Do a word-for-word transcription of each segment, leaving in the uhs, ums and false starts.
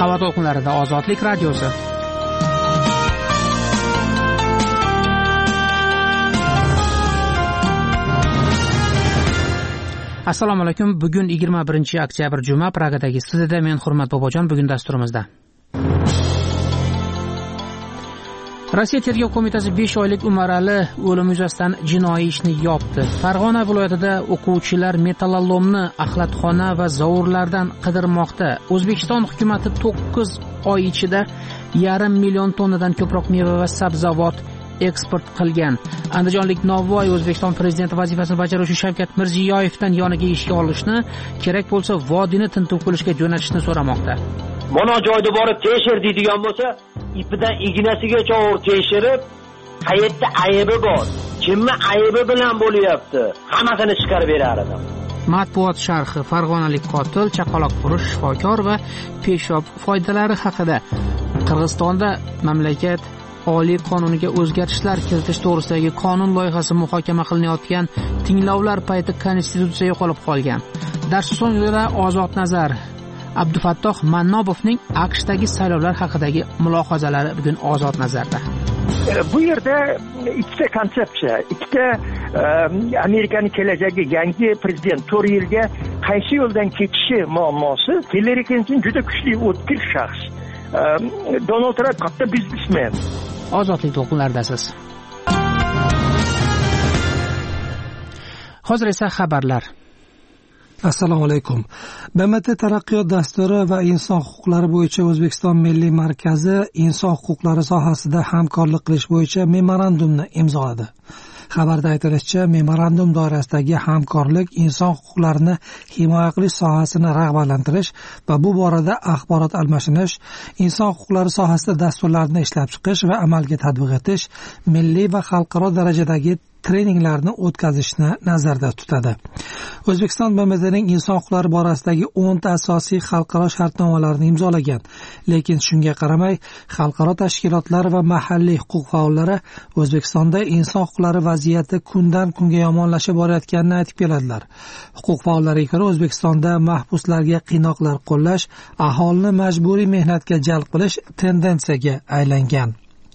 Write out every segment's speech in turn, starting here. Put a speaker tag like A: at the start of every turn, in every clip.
A: Havo to'lqinlarida Ozodlik radiosi. Assalomu alaykum. Bugun yigirma birinchi oktyabr juma. Pragadagi studiyada men Hurmat Bobojon. Bugun dasturimizda Rossiya tergov qo'mitasi besh oylik Umarali o'limi yuzasidan jinoiy ishni yopdi. Farg'ona viloyatida o'quvchilar metallolomni axlatxona va zovurlardan qidirmoqda. O'zbekiston hukumatı to'qqiz oy ichida yarim million tonnadan ko'proq meva va sabzavot eksport qilgan. Andijonlik Navoiy O'zbekiston prezidenti vazifasini bajaruvchi Shavkat Mirziyoyevdan yoniga ishga olishni, kerak bo'lsa vodiyni tintuv qilishga jo'natishni so'ramoqda.
B: Mana joyda borib tekshir deydigan bo'lsa, ipidan ignasigacha o'r tekshirib, qayerda aybi bor, kimni aybi bilan bo'lyapti, hammasini chiqarib berar edim.
A: Matbuot sharhi: Farg'onalik qotil, chaqaloqfurush shifokor va peshob foydalari haqida. Qirg'izistonda mamlakat Oliy qonuniga o'zgartishlar kiritish to'g'risidagi qonun loyihasi muhokama qilinayotgan tinglovlar payti konstitutsiya yo'qolib qolgan. Darsdan so'nggida Ozod nazar Abdufattoh Mannobovning AQShdagi saylovlar haqidagi mulohazalari bugun Ozod nazarda.
C: Bu yerda ikkita konsepsiya, ikkita Amerikaning kelajagi yangi prezident to'rt yilga qaysi yo'ldan ketishi muammosi. Hillary Clinton juda kuchli o'tkir shaxs. Donald Trump katta biznesmen.
A: Ozodlik to'lqinlaridasiz. Hozir esa xabarlar.
D: Assalomu alaykum. B M T taraqqiyot dasturi va inson huquqlari bo'yicha O'zbekiston Milliy markazi inson huquqlari sohasida hamkorlik qilish bo'yicha memorandumni imzoladi. Xabarda aytilishicha, memorandum doirasidagi hamkorlik inson huquqlarini himoya qilish sohasini rag'batlantirish va bu borada axborot almashinish, inson huquqlari sohasida dasturlarni ishlab chiqish va amalga tatbiq etish, milliy va xalqaro darajadagi treninglarni o'tkazishni nazarda tutadi. O'zbekiston B M T'ning inson huquqlari borasidagi o'n ta asosiy xalqaro shartnomalarni imzolagan, lekin shunga qaramay xalqaro tashkilotlar va mahalliy huquq faollari O'zbekistonda inson huquqlari vaziyati kundan kunga yomonlashib borayotganini aytib keladilar. Huquq faollariga ko'ra, O'zbekistonda mahbuslarga qiynoqlar qo'llash, aholini majburiy mehnatga jalb qilish tendensiyaga aylangan.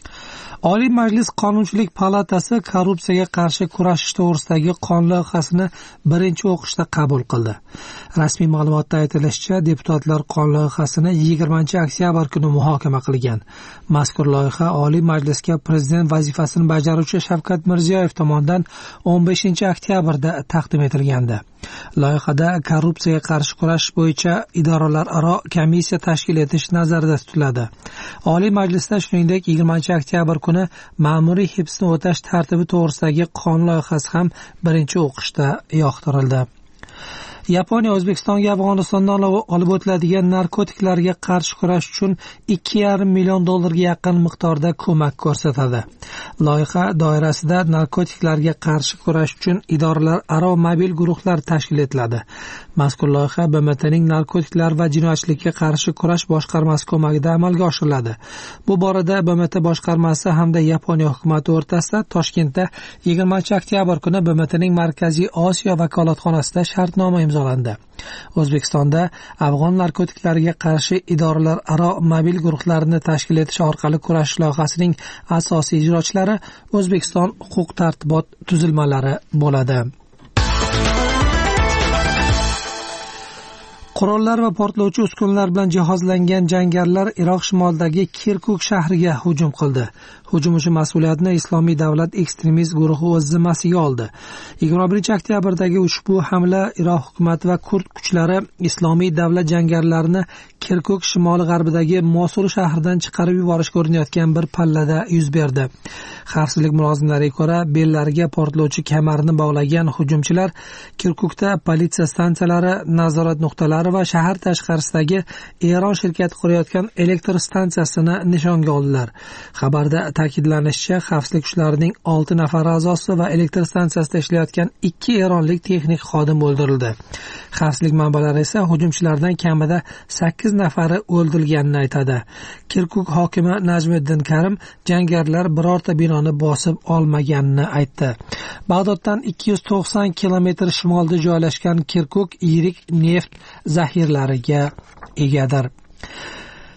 D: Oliy Majlis Qonunchilik palatasi korrupsiyaga qarshi kurashish to'g'risidagi qonun loyihasini birinchi o'qishda qabul qildi. Rasmiy ma'lumotda aytilishicha, deputatlar qonun loyihasini yigirmanchi oktyabr kuni muhokama qilgan. Mazkur loyiha Oliy Majlisga prezident vazifasini bajaruvchi Shavkat Mirziyoyev tomonidan o'n beshinchi oktyabrda taqdim etilgandi. Loyihada korrupsiyaga qarshi kurashish bo'yicha idoralararo komissiya tashkil etish nazarda tutiladi. Oliy Majlisda shuningdek yigirmanchi oktyabr kuni ma'muriy hibsni o'tash tartibi to'g'risidagi qonun loyihasi ham birinchi o'qishda yoqtirildi. Yaponiya O'zbekistonga Afg'onistondan olib o'tiladigan narkotiklarga qarshi kurash uchun ikki yarim million dollarga yaqin miqdorda ko'mak ko'rsatadi. Loyiha doirasida narkotiklarga qarshi kurash uchun idoralararo mobil guruhlar tashkil etiladi. Mazkur loyiha B M T'ning narkotiklar va jinoyatchilikka qarshi kurash boshqarmasi ko'magida amalga oshiriladi. Bu borada B M T boshqarmasi hamda Yaponiya hukumati o'rtasida Toshkentda yigirmanchi oktyabr kuni B M T'ning Markaziy Osiyo vakolatxonasida shartnoma imzolandi. O'zbekistonda afg'on narkotiklariga qarshi idoralararo mobil guruhlarni tashkil etish orqali kurashish loyihasining asosiy ijrochilari O'zbekiston huquq tartibot tuzilmalari bo'ladi. Qurollar va portlovchi uskunalar bilan jihozlangan jangarilar Iroq shimolidagi Kirkuk shahriga hujum qildi. Hujum uchun mas'uliyatni Islomiy davlat ekstremist guruhi o'z zimmasiga oldi. yigirma birinchi oktyabrdagi ushbu hamla Iroq hukumati va kurd kuchlari Islomiy davlat jangarilarini Kirkuk shimoli g'arbidagi Mosul shahridan chiqarib yuborishga urinayotgan bir pallada yuz berdi. Xavfsizlik mulozimlariga ko'ra, bellariga portlovchi kamarni bog'lagan hujumchilar Kirkukda politsiya stansiyalari, nazorat nuqtalari va shahar tashqarisidagi Eron shirkati qurayotgan elektr stansiyasini nishonga oldilar. Xabarda ta'kidlanishicha, xavfsizlik kuchlarining olti nafar a'zosi va elektr stansiyasida ishlayotgan ikki eronlik texnik xodim o'ldirildi. Xavfsizlik manbalari esa hujumchilardan kamida sakkiz nafari o'ldirilganini aytadi. Kirkuk hokimi Najmiddin Karim jangarilar birorta binoni bosib olmaganini aytdi. Bag'doddan ikki yuz to'qson kilometr shimolda joylashgan Kirkuk yirik neft zaxiralariga egadir.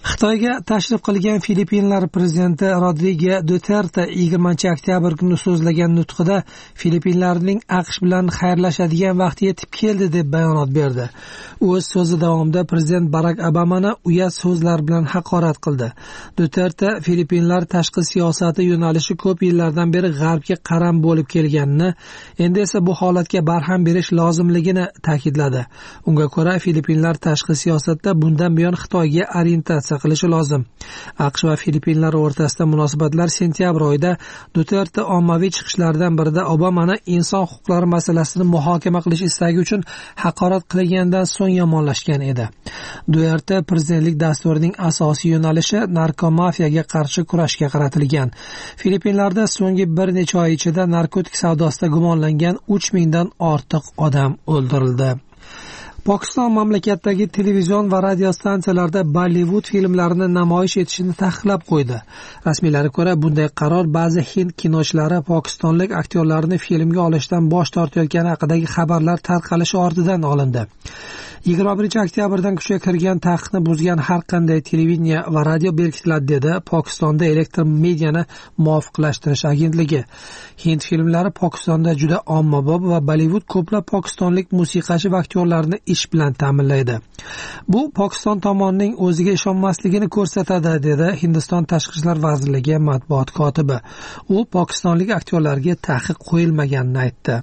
D: Xitoyga tashrif qilgan Filippinlar prezidenti Rodrigo Duterte yigirmanchi oktyabr kuni so'zlagan nutqida Filippinlarning AQSh bilan xayrlashadigan vaqti yetib keldi deb bayonot berdi. O'z so'zi davomida prezident Barak Obamani uyat so'zlar bilan haqorat qildi. Duterte Filippinlar tashqi siyosati yo'nalishi ko'p yillardan beri g'arbga qaram bo'lib kelganini, endi esa bu holatga barham berish lozimligini ta'kidladi. Unga ko'ra, Filippinlar tashqi siyosatda bundan buyon Xitoyga orientatsiya qilishi lozim. AQSh va Filippinlar o'rtasida munosabatlar sentyabr oyida Duterte ommaviy chiqishlaridan birida Obamani inson huquqlari masalasini muhokama qilish istagi uchun haqorat qilgandan so'ng yomonlashgan edi. Duterte prezidentlik dasturining asosiy yo'nalishi narkomafiyaga qarshi kurashga qaratilgan. Filippinlarda so'nggi bir necha oy ichida narkotik savdosida gumonlangan uch mingdan ortiq odam o'ldirildi. Pokiston mamlakatdagi televizion va radio stansiyalarda Bollywood filmlarini namoyish etishni taqiqlab qo'ydi. Rasmiylarga ko'ra, bunday qaror ba'zi hind kinochilari pokistonlik aktyorlarni filmga olishdan bosh tortayotgani haqidagi xabarlar tarqalishi ortidan olindi. yigirma birinchi oktyabrdan kuchga kirgan taqiqni buzgan har qanday televideniya va radio berkitiladi dedi Pokistonda elektr mediani muvofiqlashtirish agentligi. Hind filmlari Pokistonda juda ommabop va Bollywood ko'plab pokistonlik musiqachi va aktyorlarni ish bilan ta'minlaydi. Bu Pokiston tomonining o'ziga ishonmasligini ko'rsatadi, dedi Hindiston Tashqi ishlar vazirligi matbuot kotibi. U pokistonlik aktyorlarga taqiq qo'yilmaganini aytdi.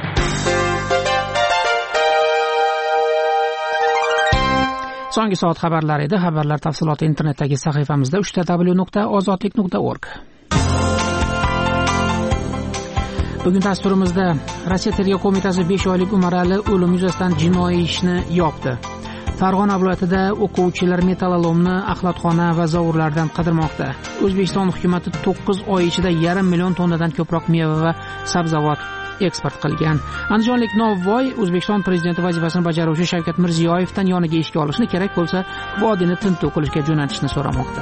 A: So'nggi soat xabarlari edi. Xabarlar tafsiloti internetdagi sahifamizda uch w nuqta ozodlik nuqta org. Bugun dasturimizda Rossiya Tergov qo'mitasi besh oylik Umarali o'lim yuzasidan jinoiy ishni yopdi. Farg'ona viloyatida o'quvchilar metallolomni axlatxona va zovurlardan qidirmoqda. O'zbekiston hukumatı to'qqiz oy ichida yarim million tonnadan ko'proq meva va sabzavot eksport qilgan. Andijonlik Novvoy O'zbekiston prezidenti vazifasini bajaruvchi Shavkat Mirziyoyevdan yoniga ishga olishni, kerak bo'lsa, vodiyni tintuv qilishga jo'natishni so'ramoqda.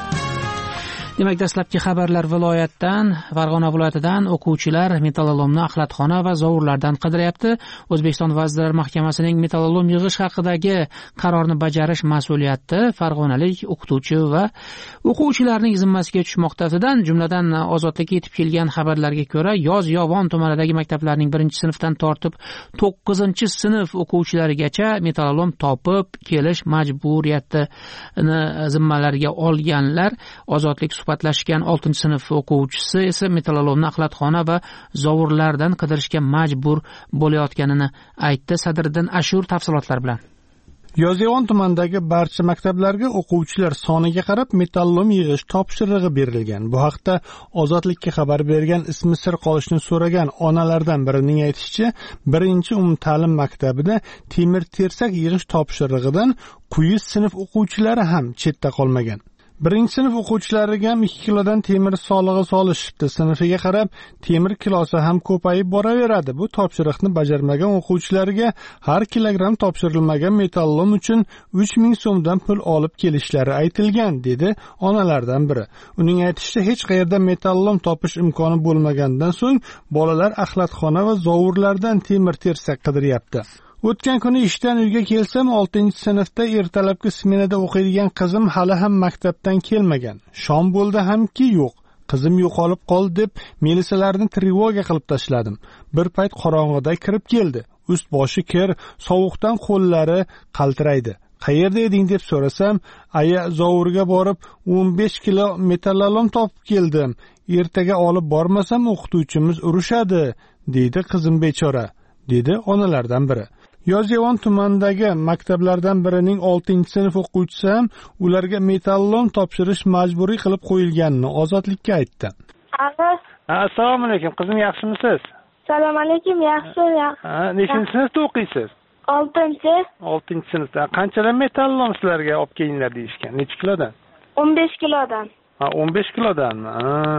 A: Demak, dastlabki xabarlar viloyatdan, Farg'ona viloyatidan o'quvchilar metallolomni axlatxona va zovurlardan qidiryapti. O'zbekiston Vazirlar Mahkamasining metallolom yig'ish haqidagi qarorni bajarish mas'uliyati farg'onalik o'qituvchi va o'quvchilarning zimmasiga tushmoqda. Jumladan, Ozodlikka yetib kelgan xabarlarga ko'ra, Yozyovon tumanidagi maktablarning birinchi sinfdan tortib to'qqizinchi sinf o'quvchilarigacha metallolom topib kelish majburiyatini zimmalariga olganlar. Ozodlik suhbatlashgan oltinchi sinf o'quvchisi esa metallolomni axlatxona va zovurlardan qidirishga majbur bo'layotganini aytdi. Sadriddin Ashur tafsilotlar bilan.
E: Yozyovon tumanidagi barcha maktablarga o'quvchilar soniga qarab metallolom yig'ish topshirig'i berilgan. Bu haqda Ozodlikka xabar bergan, ismi sir qolishni so'ragan onalardan birining aytishicha, birinchi umumta'lim maktabida temir tersak yig'ish topshirig'idan quyi sinf o'quvchilari ham chetda qolmagan. Birinchi sinf o'quvchilariga ham ikki kilodan temir solig'i solishibdi. Sinfiga qarab temir kilosi ham ko'payib boraveradi. Bu topshiriqni bajarmagan o'quvchilarga har kilogramm topshirilmagan metallolom uchun uch ming so'mdan pul olib kelishlari aytilgan, dedi onalardan biri. Uning aytishicha, hech qayerda metallolom topish imkoni bo'lmagandan so'ng bolalar axlatxona va zovurlardan temir tersak qidiryapti. O'tgan kuni ishdan uyga kelsam, oltinchi sinfda ertalabki smenada o'qiydigan qizim hali ham maktabdan kelmagan. Shom bo'ldi hamki yo'q. Qizim yo'qolib qoldi deb milisalarni trevoga qilib tashladim. Bir payt qorong'ida kirib keldi. Ust boshi kir, sovuqdan qo'llari qaltiraydi. Qayerda eding deb so'rasam, aya zovurga borib o'n besh kilo metallolom topib keldim. Ertaga olib bormasam o'qituvchimiz urushadi, deydi qizim bechora, dedi onalardan biri. Yozyovon tumanidagi maktablardan birining oltinchi sinf o'quvchisi ham ularga metallolom topshirish majburiy qilib qo'yilganini Ozodlikka aytdi.
F: Alo.
E: Assalomu alaykum, qizim, yaxshimisiz?
F: Assalomu alaykum, yaxshi, yaxshi.
E: Ha, nechinchi sinfda o'qiysiz?
F: oltinchi.
E: oltinchi sinfda. Qanchadan metallolom sizlarga olib kelinglar deyishgan? Necha kilodan?
F: o'n besh kilodan.
E: Ha, o'n besh kilodanmi?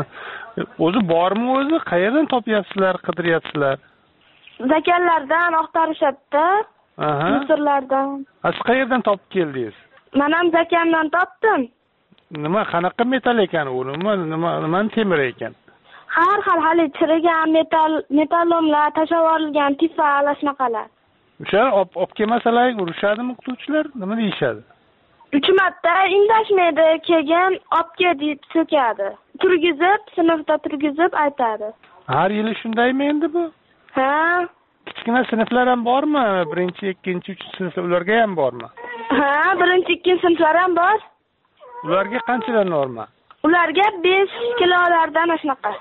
E: Ha. O'zi bormi o'zi? Qayerdan topyapsizlar, qidiryapsizlar?
F: Zakallardan oqtarishadi.
E: Aha.
F: Misrlardan.
E: Siz qayerdan topib keldingiz?
F: Men ham zakamdan topdim.
E: Nima, qanaqa metall ekan u? Nima, nima, nima temir ekan?
F: Har xil hali chirigan metal, metallomlar, tashavolgan tifalar shunaqalar.
E: O'sha olib kelmasalar urushadimi o'qituvchilar? Nima deyishadi?
F: uch marta indashmaydi, keyin obke deb so'kadi. Turgizib, sinfda turgizib aytadi.
E: Har yili shundaymi endi bu?
F: Ha.
E: Kichkina sinflar ham bormi? Birinchi, ikkinchi, uchinchi sinflar ularga ham bormi?
F: Ha, birinchi, ikkinchi sinflar ham bor.
E: Ularga qanchalar norma?
F: Ularga besh kilolardan shunaqa.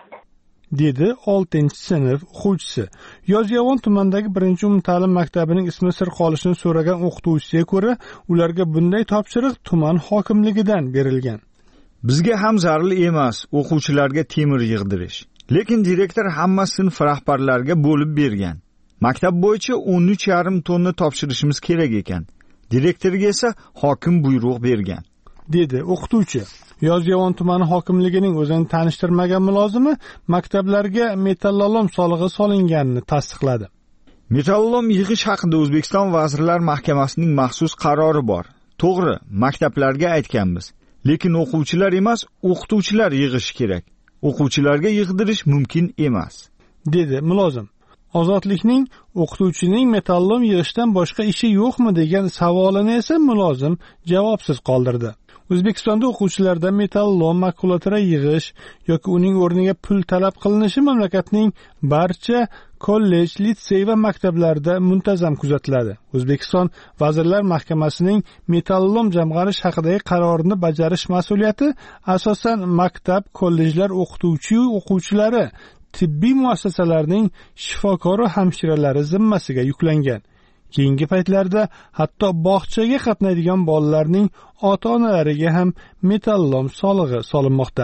E: Dedi oltinchi sinf o'quvchisi. Yozyovon tumanidagi birinchi umumta'lim maktabining ismi sir qolishini so'ragan o'qituvchisiga ko'ra, ularga bunday topshiriq tuman hokimligidan berilgan.
G: Bizga ham zarur emas o'quvchilarga temir yig'dirish. Lekin direktor hamma sinf rahbarlariga bo'lib bergan. Maktab bo'yicha o'n uch yarim tonna topshirishimiz kerak ekan. Direktorga esa hokim buyruq bergan,
E: dedi o'qituvchi. Yozyovon tumani hokimligining o'zini tanishtirmagan mulozimi maktablarga metallolom solig'i solinganini tasdiqladi.
G: Metallolom yig'ish haqida O'zbekiston Vazirlar Mahkamasining maxsus qarori bor. To'g'ri, maktablarga aytganmiz. Lekin o'quvchilar emas, o'qituvchilar yig'ish kerak. O'quvchilarga yig'dirish mumkin emas,
E: dedi mulozim. Ozodlikning o'qituvchining metallolom yig'ishdan boshqa ishi yo'qmi degan savolini esa mulozim javobsiz qoldirdi. O'zbekistonda o'quvchilardan metallolom makulatura yig'ish yoki uning o'rniga pul talab qilinishi mamlakatning barcha kollej, litsey va maktablarida muntazam kuzatiladi. O'zbekiston Vazirlar Mahkamasining metallolom jamg'arish haqidagi qarorini bajarish mas'uliyati asosan maktab, kollejlar o'qituvchi o'quvchilari, tibbiy muassasalarning shifokor va hamshiralari zimmasiga yuklangan. Keyingi paytlarda hatto bog'chaga qatnaydigan bolalarning ota-onalariga ham metallolom solig'i solinmoqda.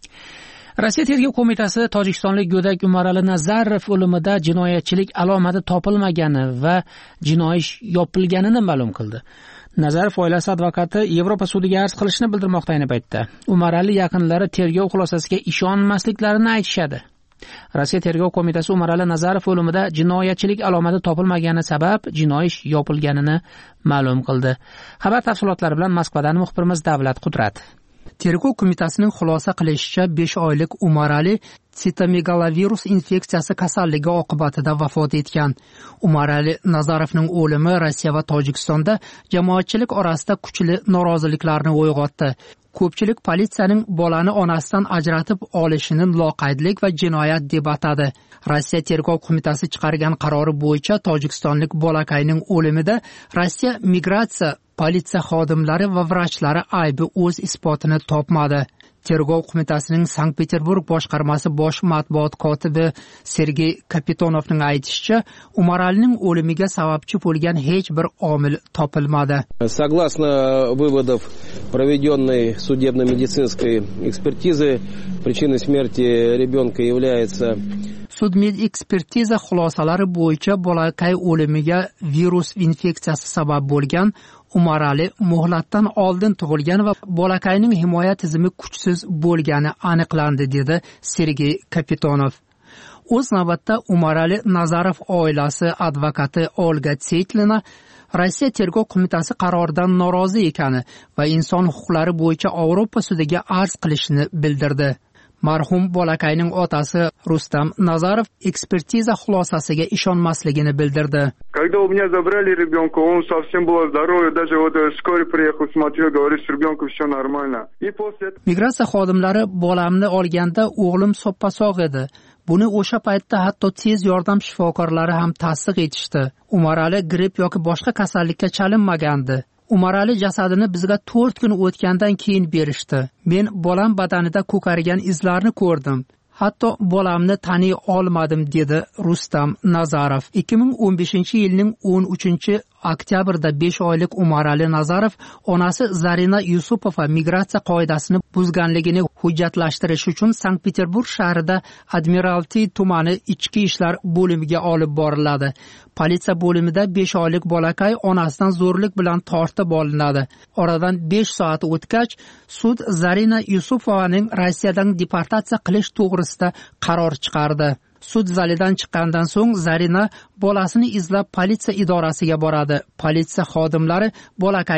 A: Rossiya tergov qo'mitasi tojikistonlik go'dak Umarali Nazarov o'limida jinoyatchilik alomati topilmagani va jinoiy ish yopilganini ma'lum qildi. Nazarov oilasi advokati Yevropa sudiga arz qilishni bildirmoqda ayni paytda. Umarali yaqinlari tergov xulosasiga ishonmasliklarini aytishadi. Rossiya tergov qo'mitasi Umarali Nazarov o'limida jinoyatchilik alomati topilmagani sabab jinoiy ish yopilganini ma'lum qildi. Xabar tafsilotlari bilan Moskvadan muxbirimiz Davlat Qudrat. Tergov qo'mitasining xulosa qilishicha besh oylik Umarali sitomegalovirus infeksiyasi kasalligi oqibatida vafot etgan. Umarali Nazarovning o'limi Rossiya va Tojikistonda jamoatchilik orasida kuchli noroziliklarni uyg'otdi. Ko'pchilik politsiyaning bolani onasidan ajratib olishini loqaydlik va jinoyat deb atadi. Rossiya tergov qo'mitasi chiqargan qarori bo'yicha tojikistonlik bolakayning o'limida Rossiya migratsiya politsiya xodimlari va vrachlari aybi o'z isbotini topmadi. Tergov qo'mitasining Sankt-Peterburg boshqarmasi bosh matbuot kotibi Sergey Kapitonovning aytishicha, Umaralining o'limiga sababchi bo'lgan hech bir omil topilmadi.
H: Согласно выводов проведенной судебно-медицинской экспертизы, причиной смерти ребенка является
A: Sud-med-ekspertiza xulosalari bo'yicha bolakay o'limiga virus infeksiyasi sabab bo'lgan. Umarali muhlatdan oldin tug'ilgan va bolakayning himoya tizimi kuchsiz bo'lgani aniqlandi, dedi Sergey Kapitonov. O'z navbatda Umarali Nazarov oilasi advokati Olga Tseytlina Rossiya tergov qo'mitasi qaroridan norozi ekani va inson huquqlari bo'yicha Yevropa sudiga arz qilishini bildirdi. Marhum bolakayning otasi Rustam Nazarov ekspertiza xulosasiga ishonmasligini bildirdi.
I: Когда у меня забрали ребенка, он совсем был здоровый, даже вот вскоре приехал, смотрел, говорит, с ребенком все нормально. И после
A: Migratsiya xodimlari bolamni olganda o'g'lim soppa-sog' edi. Buni o'sha paytda hatto tez yordam shifokorlari ham tasdiq etishdi. Umarali gripp yoki boshqa kasallikka chalinmagandi. Umarali jasadini bizga to'rt kun o'tgandan keyin berishdi. Men bolam badanida ko'kargan izlarni ko'rdim. Hatto bolamni taniy olmadim, dedi Rustam Nazarov. ikki ming o'n beshinchi yilning o'n uchinchi oktyabrda besh oylik Umarali Nazarov onasi Zarina Yusupova migratsiya qoidasini buzganligini hujjatlashtirish uchun Sankt-Peterburg shahrida Admiralty tumani ichki ishlar bo'limiga olib boriladi. Politsiya bo'limida besh oylik bolakay onasidan zo'rlik bilan tortib olinadi. Oradan besh soat o'tgach, sud Zarina Yusupovaning Rossiyadan deportatsiya qilish to'g'risida qaror chiqardi. Sud zalidan chiqqandan so'ng Zarina bolasini izlab politsiya idorasiga boradi. Politsiya xodimlari bolakayning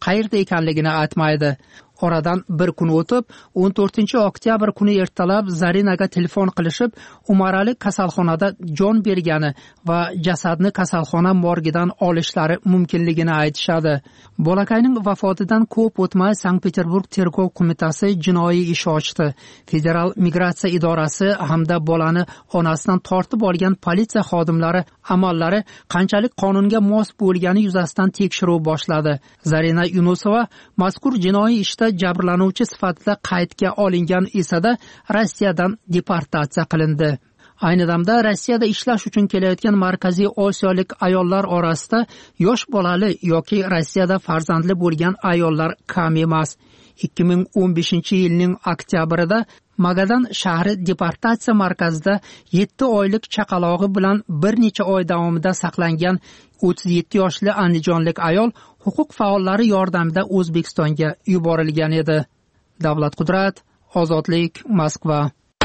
A: qayerda ekanligini aytmaydi. Oradan bir kun o'tib, o'n to'rtinchi oktyabr kuni ertalab Zarinaga telefon qilishib, Umarali kasalxonada jon bergani va jasadni kasalxona morgidan olishlari mumkinligini aytishadi. Bolakayning vafotidan ko'p o'tmay Sankt-Peterburg tergov qo'mitasi jinoiy ish ochdi. Federal migratsiya idorasi hamda bolani onasidan tortib olgan politsiya xodimlari amallari qanchalik qonunga mos bo'lgani yuzasidan tekshiruv boshladi. Zarina Yunusova mazkur jinoiy ishda jabrlanuvchi sifatida qaydga olingan esa-da Rossiyadan deportatsiya qilindi. Ayni damda Rossiyada ishlash uchun kelayotgan Markaziy Osiyolik ayollar orasida yosh bolali yoki Rossiyada farzandli bo'lgan ayollar kam emas. ikki ming o'n beshinchi yilning oktyabrida Magadan shahri deportatsiya markazida yetti oylik chaqalog'i bilan bir necha oy davomida saqlangan o'ttiz yetti yoshli andijonlik ayol huquq faollari yordamida O'zbekistonga yuborilgan edi. Davlat Qudrat, Ozodlik, Moskva.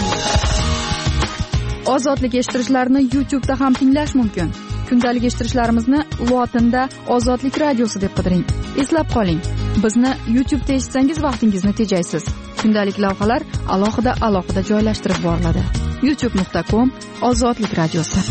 J: Ozodlik eshittirishlarni YouTube'da ham tinglash mumkin. Kundalik eshittirishlarimizni lotinda Ozodlik radiosi deb qidiring. Eslab qoling, bizni YouTube'da eshitsangiz vaqtingizni tejaysiz. Kundalik lavhalar alohida alohida joylashtirib boriladi. youtube nuqta com Ozodlik radiosi.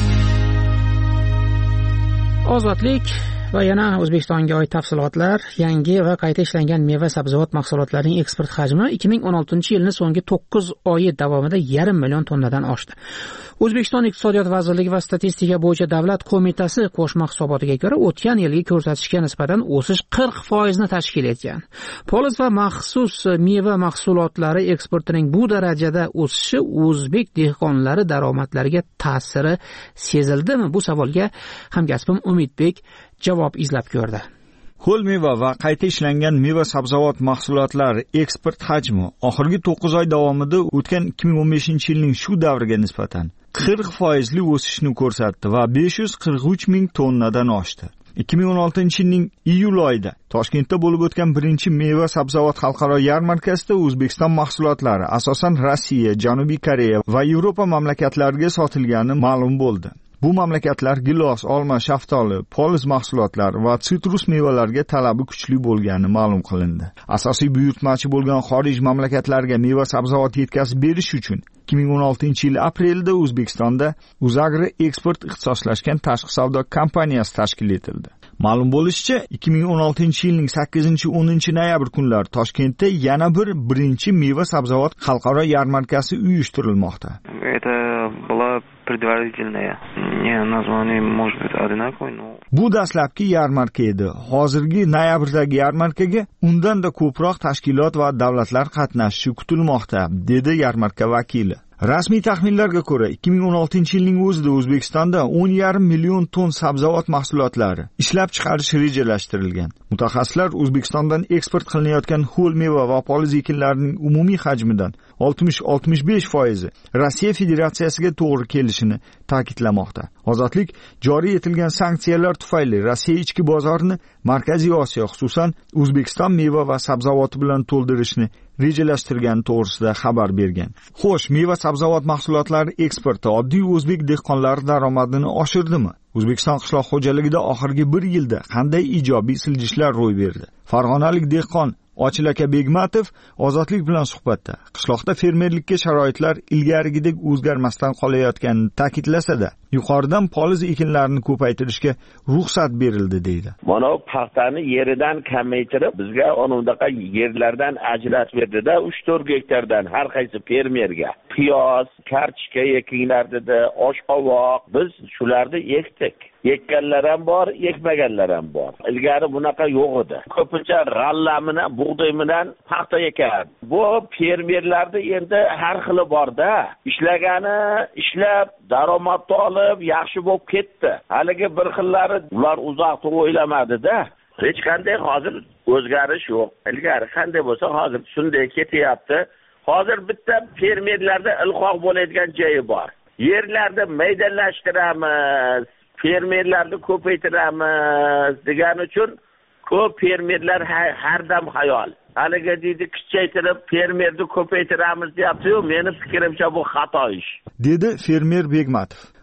A: Ozodlik va yana O'zbekistonga oid tafsilotlar. Yangi va qayta ishlangan meva sabzavot mahsulotlarining eksport hajmi ikki ming o'n oltinchi yilning so'nggi to'qqiz oyi davomida yarim million tonnadan oshdi. O'zbekiston Iqtisodiyot vazirligi va statistika bo'yicha davlat qo'mitasi qo'shma hisobotiga ko'ra o'tgan yilgi ko'rsatkichga nisbatan o'sish qirq foiz ni tashkil etgan. Poliz va maxsus meva mahsulotlari eksportining bu darajada o'sishi o'zbek dehqonlari daromadlariga ta'siri sezildimi? Bu savolga hamkasbim Umidbek javob izlab ko'rdi.
G: Ho'l meva va qayta ishlangan meva sabzavot mahsulotlari eksport hajmi oxirgi to'qqiz oy davomida o'tgan ikki ming o'n beshinchi yilning shu davriga nisbatan qirq foiz li o'sishni ko'rsatdi va besh yuz qirq uch ming tonnadan oshdi. ikki ming o'n oltinchi yilning iyul oyida Toshkentda bo'lib o'tgan birinchi meva sabzavot xalqaro yarmarkasida O'zbekiston mahsulotlari asosan Rossiya, Janubiy Koreya va Yevropa mamlakatlariga sotilgani ma'lum bo'ldi. Bu mamlakatlar gilos, olma, shaftoli, poliz mahsulotlari va sitrus mevalarga talabi kuchli bo'lgani ma'lum qilindi. Asosiy buyurtmachi bo'lgan xorij mamlakatlariga meva sabzavot yetkazib berish uchun ikki ming o'n oltinchi yil aprelda O'zbekistonda Uzagri eksport ixtisoslashgan tashqi savdo kompaniyasi tashkil etildi. Ma'lum bo'lishicha, ikki ming o'n oltinchi yilning sakkizinchi o'ninchi noyabr kunlari Toshkentda yana bir birinchi meva sabzavot xalqaro yarmarkasi uyushtirilmoqda.
K: Это была предварительная. Не, название может быть одинаковое, но
G: Bu dastlabki yarmarka edi. Hozirgi noyabrdagi yarmarkaga undan da ko'proq tashkilot va davlatlar qatnashishi kutilmoqda, dedi yarmarka vakili. Rasmiy taxminlarga ko'ra, ikki ming o'n oltinchi yilning o'zida O'zbekistonda o'n yarim million ton sabzavot mahsulotlari ishlab chiqarish rejalashtirilgan. Mutaxassislar O'zbekistondan eksport qilinayotgan ho'l meva va poliz ekinlarining umumiy hajmidan oltmish oltmish besh foiz Rossiya Federatsiyasiga to'g'ri kelishini ta'kidlamoqda. Ozodlik joriy etilgan sanksiyalar tufayli Rossiya ichki bozorini Markaziy Osiyo, xususan O'zbekiston meva va sabzavoti bilan to'ldirishni rejalashtirgani to'g'risida xabar bergan. Xo'sh, meva sabzavot mahsulotlari eksporti oddiy o'zbek dehqonlari daromadini oshirdimi? O'zbekiston qishloq xo'jaligida oxirgi bir yilda qanday ijobiy siljishlar ro'y berdi? Farg'onalik dehqon Ochilaka Begmatov Ozodlik bilan suhbatda qishloqda fermerlikka sharoitlar ilgarigidek o'zgarmasdan qolayotganini ta'kidlasa-da, yuqoridan poliz ekinlarini ko'paytirishga ruxsat berildi deydi.
B: Mana paxtani yeridan kamaytirib, bizga onudaqa yerlardan ajratib berdi-da, uch to'rt gektardan har qaysi fermerga piyoz, kartoshka ekinglar dedi, oshqovoq, biz shularni ekdik. Ekkanlar ham bor, ekmaganlar ham bor. Ilgari bunaqa yo'q edi. Ko'pincha g'alla bilan, bug'doy bilan paxta ekan. Bu fermerlarda endi har xili bor-da. Ishlagani ishlab, daromadni olib, yaxshi bo'lib ketdi. Haligi bir xillari ular uzoqni o'ylamadi-da. Hech qanday hozir o'zgarish yo'q. Ilgari qanday bo'lsa, hozir shunday ketyapti. Hozir bitta fermerlarda ilqoq bo'ladigan joyi bor. Yerlarni maydonlashtiramiz, fermerlarni ko'paytiramiz degan uchun ko'p fermerlar har dam xayol. Haliga deydi kichaytirib fermerni ko'paytiramiz deyapti-yu, meni fikrimcha bu xato ish.
G: Dedi fermer Begmatov.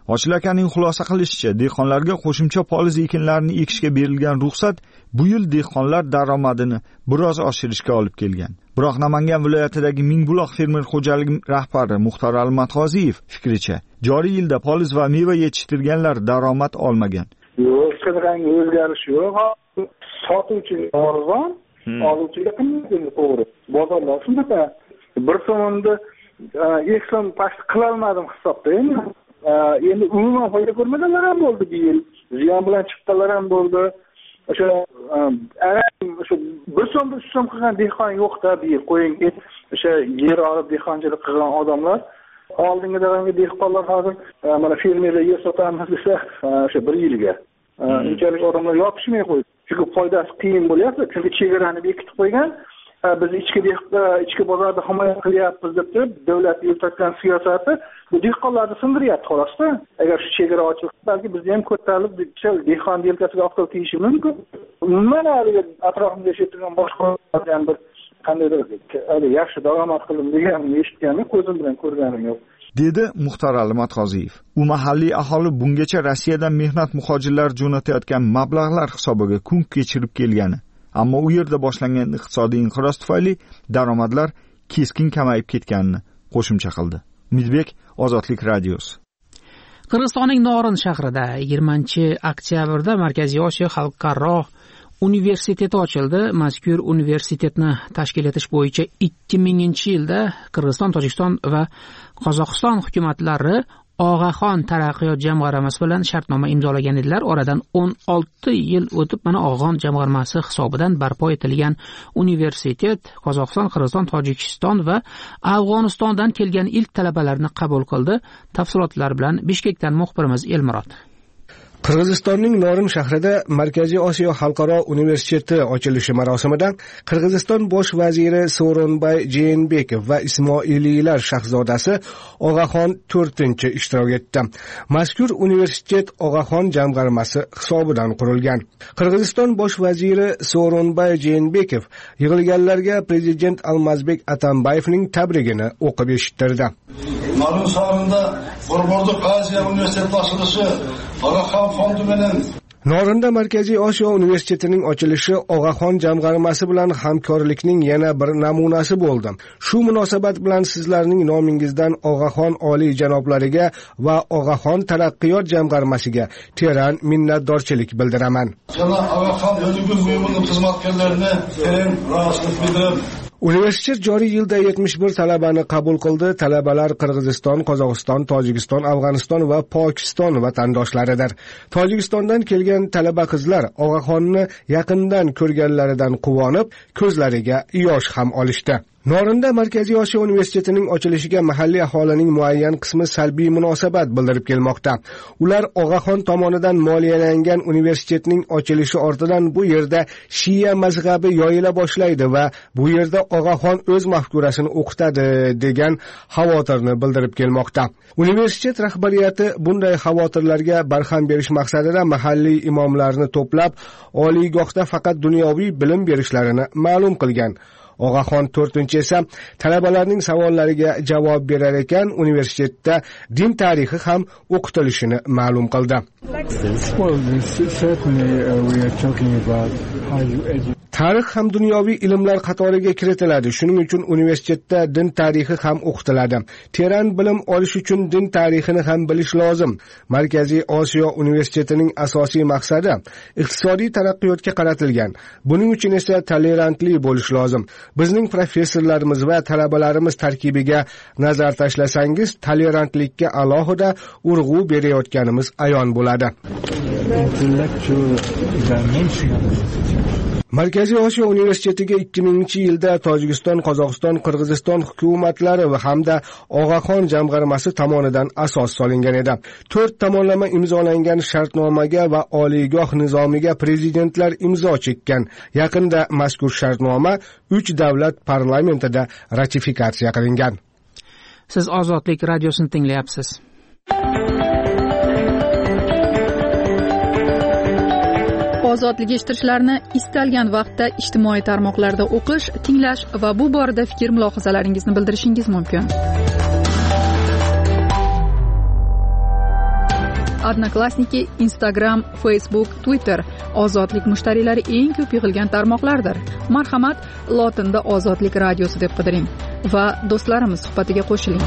G: Ochil akaning xulosa qilishicha, dehqonlarga qo'shimcha poliz ekinlarini ekishga berilgan ruxsat bu yil dehqonlar daromadini biroz oshirishga olib kelgan. Biroq Namangan viloyatidagi Mingbuloq fermer xo'jaligi rahbari Muxtor Almatg'oziyev fikricha, joriy yilda poliz va meva yetishtirganlar daromad olmagan.
L: Yo'q, qanday o'zgarish yo'q. Sotuvchiga arzon, oluvchiga qimmat to'g'ri. Bozorlar shunday. Bir so'mda ikki so'm past qila olmadim hisobda. Endi umuman foyda ko'rmaganlar ham bo'ldi bu yil. Ziyon bilan chiqqanlar ham bo'ldi. O'sha o'sha bir so'm uch so'm qilgan dehqon yo'q-da bu yil. Qo'ying, o'sha yer olib dehqonchilik qilgan odamlar oldingidagi dehqonlar hozir mana fermerlar yer sotamiz desa, o'sha bir yilga unchalik odamlar yopishmay qo'ydi. Chunki foydasi qiyin bo'lyapti. Chunki chegarani bekitib qo'ygan. Biz ichki ichki bozorda himoya qilyapmiz deb turib, davlat yuritgan siyosati bu dehqonlarni sindiryapti xolosda. Agar shu chegara ochilsa, balki bizni ham ko'tarilib, dehqon yelkasiga oftob kiyishi mumkin. Umuman haliga atrofimizda yashagan boshqa ham bir qandaydir yaxshi daromad qildim deganimni eshitganim, ko'zim bilan ko'rganim yo'q.
G: Dedi Muxtor Almatg'oziyev. U mahalliy aholi bungacha Rossiyadan mehnat muhojirlar jo'natayotgan mablag'lar hisobiga kun kechirib kelgani, ammo u yerda boshlangan iqtisodiy inqiroz tufayli daromadlar keskin kamayib ketganini qo'shimcha qildi. Umidbek, Ozodlik radiosi.
A: Qirg'izistonning Norin shahrida yigirmanchi oktyabrda Markaziy Osiyo xalqaro universiteti ochildi. Mazkur universitetni tashkil etish bo'yicha ikki minginchi yilda Qirg'iziston, Tojikiston va Qozog'iston hukumatlari Og'axon taraqqiyot jamg'armasi bilan shartnoma imzolagan edilar. Oradan o'n olti yil o'tib, mana Og'axon jamg'armasi hisobidan barpo etilgan universitet Qozog'iston, Qirg'iziston, Tojikiston va Afg'onistondan kelgan ilk talabalarni qabul qildi. Tafsilotlar bilan Bishkekdan muxbirimiz Elmurod.
M: Qirg'izistonning Norin shahrida Markaziy Osiyo xalqaro universiteti ochilishi marosimida Qirg'iziston bosh vaziri Sooronbay Jeenbekov va Ismoiliylar shahzodasi Og'axon to'rtinchi ishtirok etdi. Mazkur universitet Og'axon jamg'armasi hisobidan qurilgan. Qirg'iziston bosh vaziri Sooronbay Jeenbekov yig'ilganlarga prezident Almazbek Atambayevning tabrigini o'qib eshittirdi.
N: Norin shahrida G'urg'urdiq Aziya universiteti ochilishi Og'axon fondi bilan
M: Norinda Markaziy Osiyo universitetining ochilishi Og'axon jamg'armasi bilan hamkorlikning yana bir namunasi bo'ldi. Shu munosabat bilan sizlarning nomingizdan Og'axon oliy janoblariga va Og'axon taraqqiyot jamg'armasiga teran minnatdorchilik bildiraman.
N: Janob Og'axon o'lg'un bo'yining xizmatkorlarini teran rozilik bildirib,
M: universitet joriy yilda yetmish bir talabani qabul qildi. Talabalar Qirg'iziston, Qozog'iston, Tojikiston, Afg'oniston va Pokiston vatandoshlaridir. Tojikistondan kelgan talaba qizlar Og'axonni yaqindan ko'rganlaridan quvonib, ko'zlariga yosh ham olishdi. Norinda Markaziy Osiyo universitetining ochilishiga mahalliy aholining muayyan qismi salbiy munosabat bildirib kelmoqda. Ular Og'axon tomonidan moliyalangan universitetning ochilishi ortidan bu yerda Shia mazhabi yoyila boshlaydi va bu yerda Og'axon o'z mafkurasini o'qitadi degan xavotirni bildirib kelmoqda. Universitet rahbariyati bunday xavotirlarga barham berish maqsadida mahalliy imomlarni to'plab, oliygohda faqat dunyoviy bilim berishlarini ma'lum qilgan. Og'axon to'rtinchi esa talabalarning savollariga javob berar ekan, universitetda din tarixi ham o'qitilishini ma'lum qildi. Tarix ham dunyoviy ilmlar qatoriga kiritiladi. Shuning uchun universitetda din tarixi ham o'qitiladi. Teran bilim olish uchun din tarixini ham bilish lozim. Markaziy Osiyo universitetining asosiy maqsadi iqtisodiy taraqqiyotga qaratilgan. Buning uchun esa tolerantli bo'lish lozim. Bizning professorlarimiz va talabalarimiz tarkibiga nazar tashlasangiz, tolerantlikka alohida urg'u berayotganimiz ayon bo'ladi. Markaziy Osiyo universitetiga ikki minginchi yilda Tojikiston, Qozog'iston, Qirg'iziston hukumatlari va hamda Og'axon jamg'armasi tomonidan asos solingan edi. to'rt tomonlama imzolangan shartnomaga va oliygoh nizomiga prezidentlar imzo chekkan. Yaqinda mazkur shartnoma uch davlat parlamentida ratifikatsiya qilingan.
A: Siz Ozodlik radiosini tinglayapsiz.
J: Ozodlik eshittirishlarni istalgan vaqtda ijtimoiy tarmoqlarda o'qish, tinglash va bu borada fikr mulohazalaringizni bildirishingiz mumkin. Odnoklassniki, Instagram, Facebook, Twitter ozodlik mushtariylari eng ko'p yig'ilgan tarmoqlardir. Marhamat, lotinda Ozodlik radiosi deb qidiring va do'stlarimiz suhbatiga qo'shiling.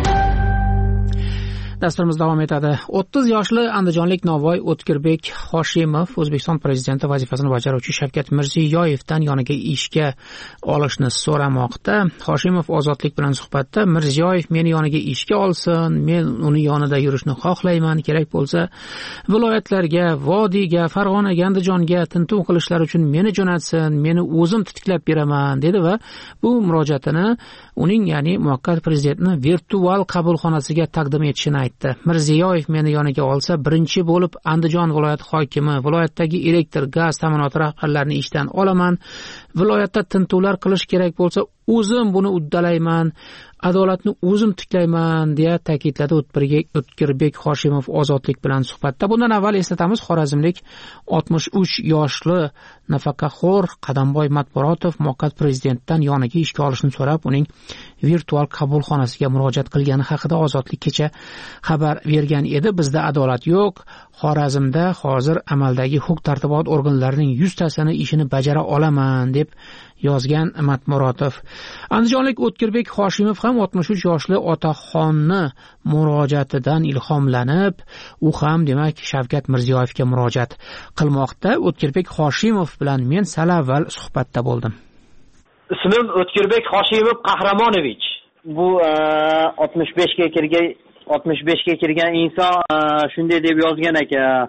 A: Dasturimiz davom etadi. o'ttiz yoshli andijonlik Navoiy O'tkirbek Hoshimov O'zbekiston prezidenti vazifasini bajaruvchi Shavkat Mirziyoyevdan yoniga ishga olishni so'ramoqda. Hoshimov Ozodlik bilan suhbatda Mirziyoyev meni yoniga ishga olsin, men uni yonida yurishni xohlayman, kerak bo'lsa viloyatlarga, vodiyga, Farg'onaga, Andijonga tintuv qilishlar uchun meni jo'natsin, meni o'zim titiklab beraman dedi va bu murojaatini uning, ya'ni muvaqqat prezidentni virtual qabulxonasiga taqdim etishini aytdi. Mirziyoyev meni yoniga olsa, birinchi bo'lib Andijon viloyat hokimi, viloyatdagi elektr, gaz ta'minoti rahbarlarini ishdan olaman. Viloyatda tintuvlar qilish kerak bo'lsa, o'zim buni uddalayman, adolatni o'zim tiklayman deya ta'kidladi O'tkirbek Hoshimov Ozodlik bilan suhbatda. Bundan avval eslatamiz, xorazmlik oltmish uch yoshli nafaqaxo'r Qadamboy Matburatov muvaqqat prezidentdan yoniga ishga olishni so'rab, uning virtual qabulxonasiga murojaat qilgani haqida Ozodlik kecha xabar bergan edi. Bizda adolat yo'q. Xorazmda hozir amaldagi huquq-tartibot organlarining yuztasini ishini bajara olaman deb yozgan Matmuratov. Andijonlik O'tkirbek Hoshimov ham oltmish uch yoshli otaxonni murojaatidan ilhomlanib, u ham demak Shavkat Mirziyoyevga murojaat qilmoqda. O'tkirbek Hoshimov bilan men sal avval suhbatda bo'ldim.
O: Ismim O'tkirbek Hoshimov Qahramonovich. Bu oltmish beshga kirgan oltmish beshga kirgan inson shunday deb yozgan ekan.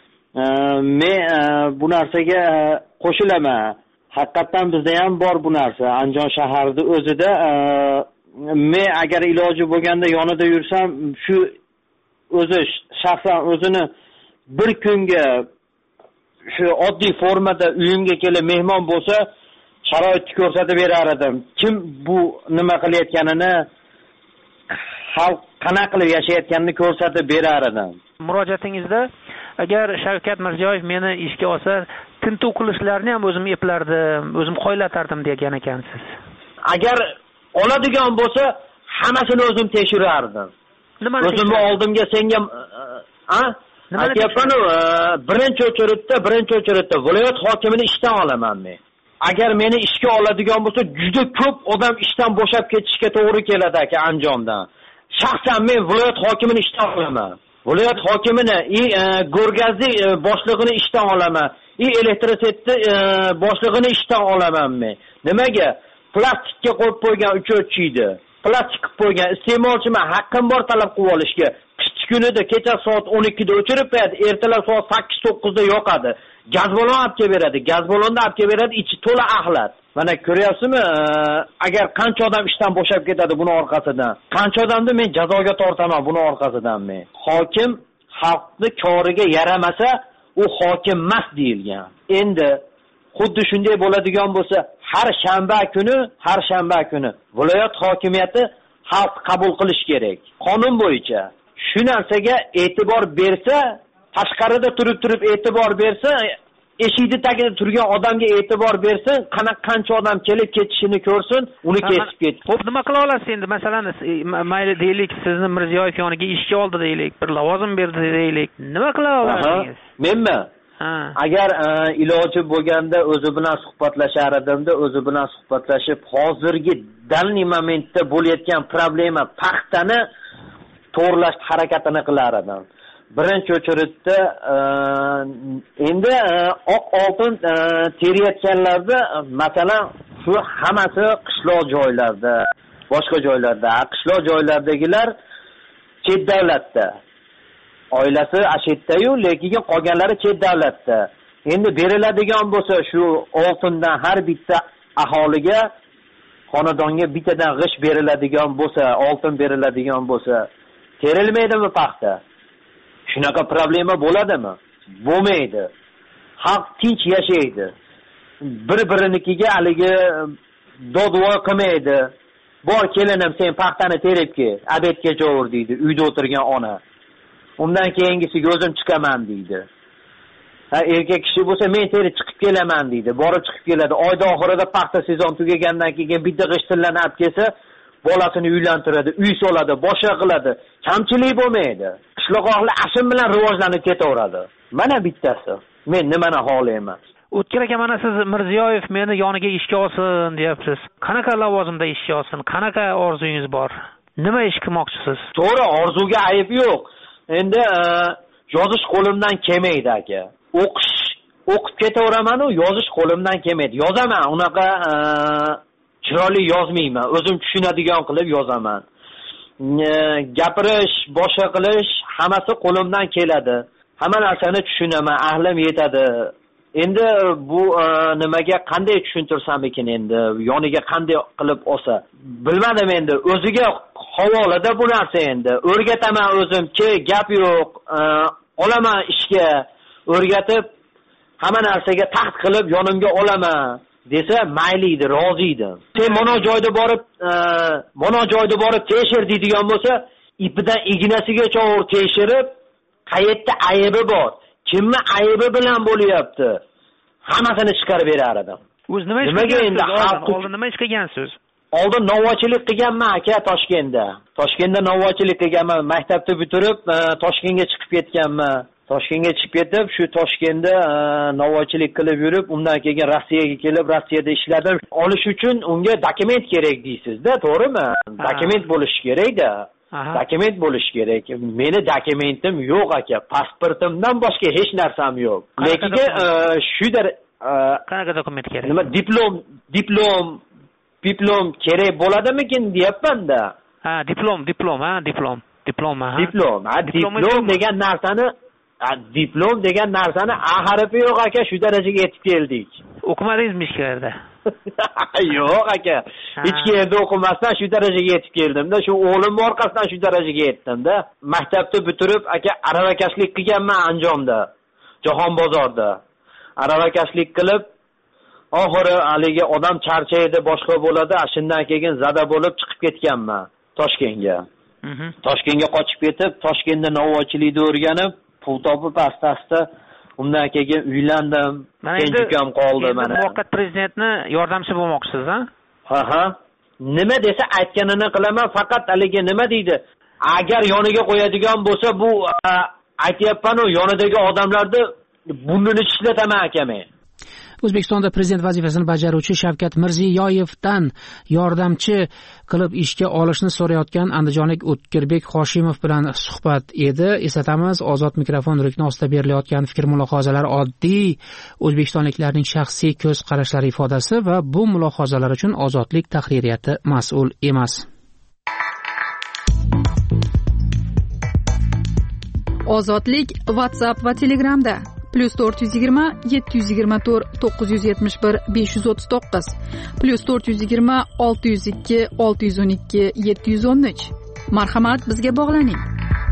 O: Men bu narsaga qo'shilaman. Haqiqatan bizda ham bor bu narsa. Andijon shaharida o'zida men agar iloji bo'lganda yonida yursam, shu o'zi shaxsan o'zini bir kunga shu oddiy formada uyimga kelib mehmon bo'lsa, sharoitni ko'rsatib berar edim. Kim bu nima qilayotganini, xalq qanaqa qilib yashayotganini ko'rsatib berar edim.
A: Murojaatingizda agar Shavkat Mirziyoyev meni ishga olsa, tintuv qilishlarni ham o'zim eplardim, o'zim qo'ylatardim degan ekansiz.
O: Agar oladigan bo'lsa, hammasini o'zim tekshirardim. O'zimni oldimga senga a aytyapman, birinchi o'chiritda, birinchi o'chiritda viloyat hokimini ishdan olaman men. Agar meni ishga oladigan bo'lsa, juda ko'p odam ishdan bo'shab ketishga to'g'ri keladi aka Andijondan. Shaxsan men viloyat hokimini ishdan olaman. Viloyat hokimini, i Go'rgazli boshlig'ini ishdan olaman. I elektrositni boshlig'ini ishdan olaman men. Nimaga? Plastikka qo'yib qo'ygan uch o'tchiydi. Plastik qilib qo'ygan iste'molchiman, haqqim bor talab qilib olishga. Qish kunida kecha soat o'n ikkida o'chirib qo'yadi, ertalab soat sakkiz to'qqizda yoqadi. Gaz balon olib kelib beradi, gaz balonni olib kelib beradi, ichi to'la axlat. Mana ko'ryapsizmi? Agar qancha odam ishdan bo'shab ketadi buni orqasidan. Qancha odamni men jazoga tortaman buni orqasidan men. Hokim xalqni koriga yaramasa, u hokim emas deyilgan. Endi xuddi shunday bo'ladigan bo'lsa, har shanba kuni, har shanba kuni viloyat hokimiyati xalq qabul qilish kerak. Qonun bo'yicha. Shu narsaga e'tibor bersa, tashqarida turib-turib e'tibor bersa, eshikni tagida turgan odamga e'tibor bersin, qanaqa qancha odam kelib ketishini ko'rsin, uni kesib ketsin.
A: Xo'p, nima qila olasiz endi? Masalan, mayli deylik, sizni Mirziyoyev yoniga ishga oldi deylik, bir lavozim berdi deylik. Nima qila olasiz?
O: Menmi? Agar iloji bo'lganda o'zi bilan suhbatlashar edimda, o'zi bilan suhbatlashib, hozirgi dalniy momentda bo'layotgan problema paxtani to'g'rilash harakatini qilar edim. Birinchi o'chiritda endi oq oltin terayotganlarda, masalan, shu hammasi qishloq joylarda, boshqa joylarda, qishloq joylardagilar chet davlatda. Oilasi ashitda-yu, lekin qolganlari chet davlatda. Endi beriladigan bo'lsa, shu oltindan har bitta aholiga, xonadonga bittadan g'ish beriladigan bo'lsa, oltin beriladigan bo'lsa, terilmaydimi paxta? Shunaqa problema bo'ladimi? Bo'lmaydi. Xalq tinch yashaydi. Bir-birinikiga haligi dodvoy qilmaydi. Bor kelinim, sen paxtani terib kel, abedga jo'ur deydi, uyda o'tirgan ona. Undan keyingisiga o'zim chiqaman deydi. Ha, erkak kishi bo'lsa, men terib chiqib kelaman deydi. Borib chiqib keladi. Oyda oxirida paxta sezon tugagandan keyin bitta g'ishtillarni olib kelsa, bolasini uylantiradi, uy soladi, boshqa qiladi. Kamchilik bo'lmaydi. Qishloq ahli ashim bilan rivojlanib ketaveradi. Mana bittasi. Men nimani xohlayman?
A: O'tkir aka, mana siz Mirziyoyev meni yoniga ishga olsin deyapsiz. Qanaqa lavozimda ishga olsin? Qanaqa orzungiz bor? Nima ish qilmoqchisiz?
O: To'g'ri, orzuga ayb yo'q. Endi yozish qo'limdan kelmaydi aka. O'qish, o'qib ketaveraman-u, yozish qo'limdan kelmaydi. Yozaman, unaqa chiroyli yozmayman. O'zim tushunadigan qilib yozaman. Gapirish, boshqa qilish hammasi qo'limdan keladi. Hamma narsani tushunaman, ahlim yetadi. Endi bu nimaga qanday tushuntirsam ekan, endi yoniga qanday qilib olsa, bilmadim. Endi o'ziga havolada bu narsa. Endi o'rgataman o'zimchi, gap yo'q, olaman ishga, o'rgatib hamma narsaga taxt qilib yonimga olaman desa mayli edi, rozi edim. Sen mana joyda borib, mana joyda borib tekshir deydigan bo'lsa, ipidan ignasigacha o'r tekshirib, qayerda aybi bor, kimni aybi bilan bo'lyapti, hammasini chiqarib berar edim.
A: O'z nima ish qilgansiz? Oldin nima ish qilgansiz?
O: Oldin novvochilik qilganman aka Toshkentda. Toshkentda novvochilik qilganman. Maktabni bitirib Toshkentga chiqib ketganman. Toshkentga chiqib ketib, shu Toshkentda novvochilik qilib yurib, undan keyin Rossiyaga kelib, Rossiyada ishladim. Olish uchun unga dokument kerak deysiz-da, to'g'rimi? Dokument bo'lishi kerak-da. Dokument bo'lishi kerak. Meni dokumentim yo'q aka. Pasportimdan boshqa hech narsam yo'q. Lekin shu der
A: qanaqa dokument kerak?
O: Nima diplom, diplom, diplom kerak bo'ladimikin deyapman-da.
A: Ha, diplom, diplom, ha, diplom. Diplom, ha.
O: Diplom, ha, diplom degan narsani, diplom degan narsani a harfi yo'q aka, shu darajaga yetib keldik.
A: O'qimadingizmi hech qayerda?
O: Yo'q aka. Hech qayerda o'qimasdan shu darajaga yetib keldim-da, shu o'g'lim orqasidan shu darajaga yetdim-da. Maktabni bitirib aka aravakashlik qilganman Anjomda, Jahon bozorida. Aravakashlik qilib, oxiri haligi odam charchaydi, boshqa bo'ladi, shundan keyin zada bo'lib chiqib ketganman Toshkentga. Toshkentga qochib ketib, Toshkentda novvochilikni o'rganib, pul topib asta-asta undan keyin uylandim. Kenjukam qoldi mana.
A: Muvaqqat prezidentni yordamchi bo'lmoqchisiz, ha?
O: Ha ha. Nima desa aytganini qilaman, faqat haligi nima deydi? Agar yoniga qo'yadigan bo'lsa, bu aytayapman-ku, yonidagi odamlarni burnini tishlataman aka men.
A: O'zbekistonda prezident vazifasini bajaruvchi Shavkat Mirziyoyevdan yordamchi qilib ishga olishni so'rayotgan andijonlik O'tkirbek Hoshimov bilan suhbat edi. Eslatamiz, Ozod mikrofon rukni ostida berilayotgan fikr mulohazalar oddiy o'zbekistonliklarning shaxsiy ko'z qarashlari ifodasi va bu mulohazalar uchun Ozodlik tahririyati mas'ul emas.
J: Ozodlik WhatsApp va Telegramda plus to'rt yuz yigirma yetti yuz yigirma to'rt to'qqiz yuz yetmish bir besh yuz o'ttiz to'qqiz plus to'rt yuz yigirma olti yuz ikki olti yuz o'n ikki yetti yuz o'n uch. Marhamat, bizga bog'laning.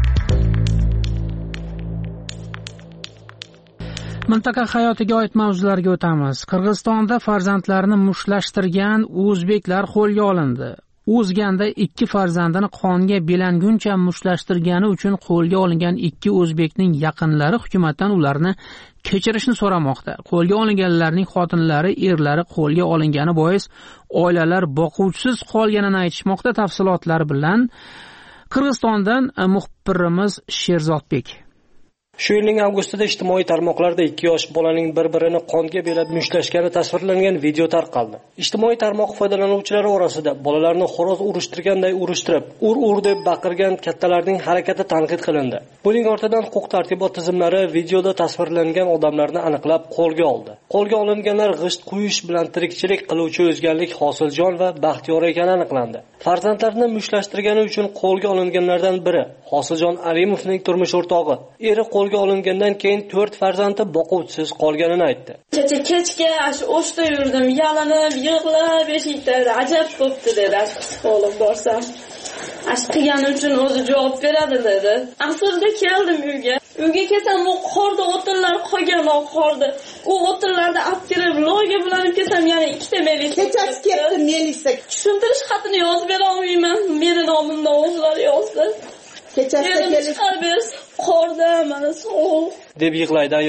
A: Mintaqa hayotiga oid mavzularga o'tamiz. Qirg'izistonda farzandlarini mushtlashtirgan o'zbeklar qo'lga olindi. O'zganda ikki farzandini qonga belanguncha mushtlashtirgani uchun qo'lga olingan ikki o'zbekning yaqinlari hukumatdan ularni kechirishni so'ramoqda. Qo'lga olinganlarning xotinlari, erlari qo'lga olingani bois oilalar boquvchisiz qolganini aytishmoqda. Tafsilotlar bilan Qirg'izistondan muxbirimiz Sherzodbek.
P: Shu yilning avgustida ijtimoiy tarmoqlarda ikki yosh bolaning bir-birini qonga belab mushlashgani tasvirlangan video tarqaldi. Ijtimoiy tarmoq foydalanuvchilari orasida bolalarni xo'roz urishtirganday urishtirib, ur-ur deb baqirgan kattalarning harakati tanqid qilindi. Buning ortidan huquq-tartibot tizimlari videoda tasvirlangan odamlarni aniqlab qo'lga oldi. Qo'lga olinganlar g'isht quyish bilan tirikchilik qiluvchi o'zganlik Hosiljon va Baxtiyor ekani aniqlandi. Farzandlarini mushlashtirgani uchun qo'lga olinganlardan biri Hosiljon Alimovning turmush o'rtog'i. Eri qo'lga olingandan keyin to'rt farzandi boquvchisiz qolganini aytdi.
Q: Kecha kechga shu o'shda yurdim, yalinib, yig'lab, eshikda ajab bo'pti dedi psixolog borsam. Ash qilgani uchun o'zi javob beradi dedi. Aslida keldim uyga. Uyga kelsam u qorda o'tinlar qolgan, o qorda. U o'tinlarni olib kelib loyga bilan kelsam, ya'ni ikkita melis.
R: Kechasi keldi melisa.
Q: Tushuntirish xatini yozib bera olmayman. Meni nomimdan o'zlar yozdi. Kechasi kelib qorda mana so'q
P: deb yig'laydi ayol.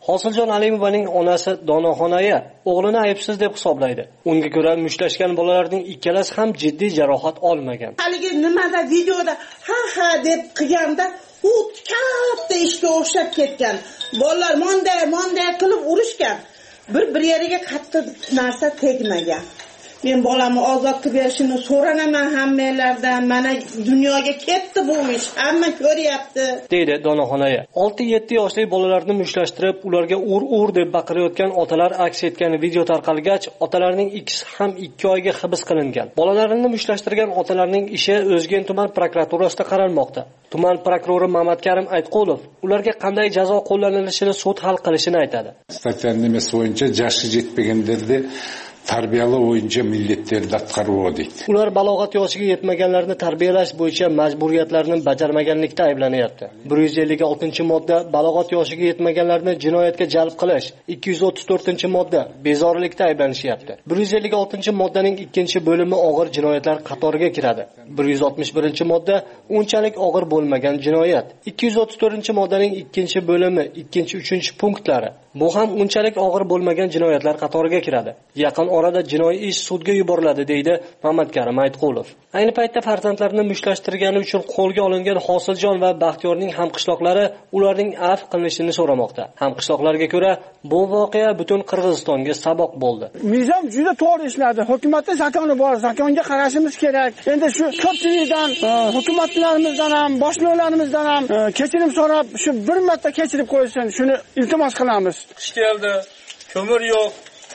P: Hosiljon Alimovaning onasi Donoxonaya o'g'lini aybsiz deb hisoblaydi. Unga ko'ra, mushlashgan bolalarning ikkalasi ham jiddiy jarohat olmagan.
R: Haligi nimada videoda ha ha deb qilganda u katta ishga o'xshab ketgan. Bolalar monday monday qilib urishgan. Bir bir yeriga qattiq narsa tegmagan. Men bolamni ozod qilib berishini so'ranaman hammalardan. Mana dunyoga ketdi bu ish. Hamma ko'ryapti. Deydi Donoxonaya. olti yetti yoshli bolalarni mushlashtirib, ularga ur-ur deb baqirayotgan otalar aks etgan video tarqalgach, otalarning ikkisi ham ikki oyga hibs qilingan. Bolalarini mushlashtirgan otalarning ishi O'zgen tuman prokuraturasida qaralmoqda. Tuman prokurori Mamatkarim Aytqulov ularga qanday jazo qo'llanilishini sud hal qilishini aytadi.
S: Statyaning nimasi bo'yicha yoshi yetmaganlarda tarbiyalash bo'yicha millatlarni atqaruv deydi.
P: Ular balog'at yoshiga yetmaganlarni tarbiyalash bo'yicha majburiyatlarni bajarmaganlikda ayblanyapti. bir yuz ellik oltinchi modda balog'at yoshiga yetmaganlarni jinoyatga jalb qilish, ikki yuz o'ttiz to'rtinchi modda bezorilikda ayblanishyapti. bir yuz ellik oltinchi moddaning ikkinchi bo'limi og'ir jinoyatlar qatoriga kiradi. bir yuz oltmish birinchi modda unchalik og'ir bo'lmagan jinoyat. ikki yuz o'ttiz to'rtinchi moddaning ikkinchi bo'limi, ikkinchi, uchinchi punktlari bu ham unchalik og'ir bo'lmagan jinoyatlar qatoriga kiradi. Yaqin orada jinoiy ish sudga yuboriladi, deydi Mamatkarim Aytqulov. Ayni paytda farzandlarini mushlashtirgani uchun qo'lga olingan Hosiljon va Baxtiyorning hamqishloqlari ularning afv qilinishini so'ramoqda. Hamqishloqlarga ko'ra, bu voqea butun Qirg'izistonga saboq bo'ldi.
T: Nizom juda to'g'ri ishladi. Hukumatning zakoni bor, zakonga qarashimiz kerak. Endi shu ko'pchilikdan, hukumatlarimizdan ham, boshliqlarimizdan ham kechirim so'rab, shu bir marta kechirib qo'ysin. Shuni iltimos qilamiz.
U: Qish keldi, ko'mir yo'q.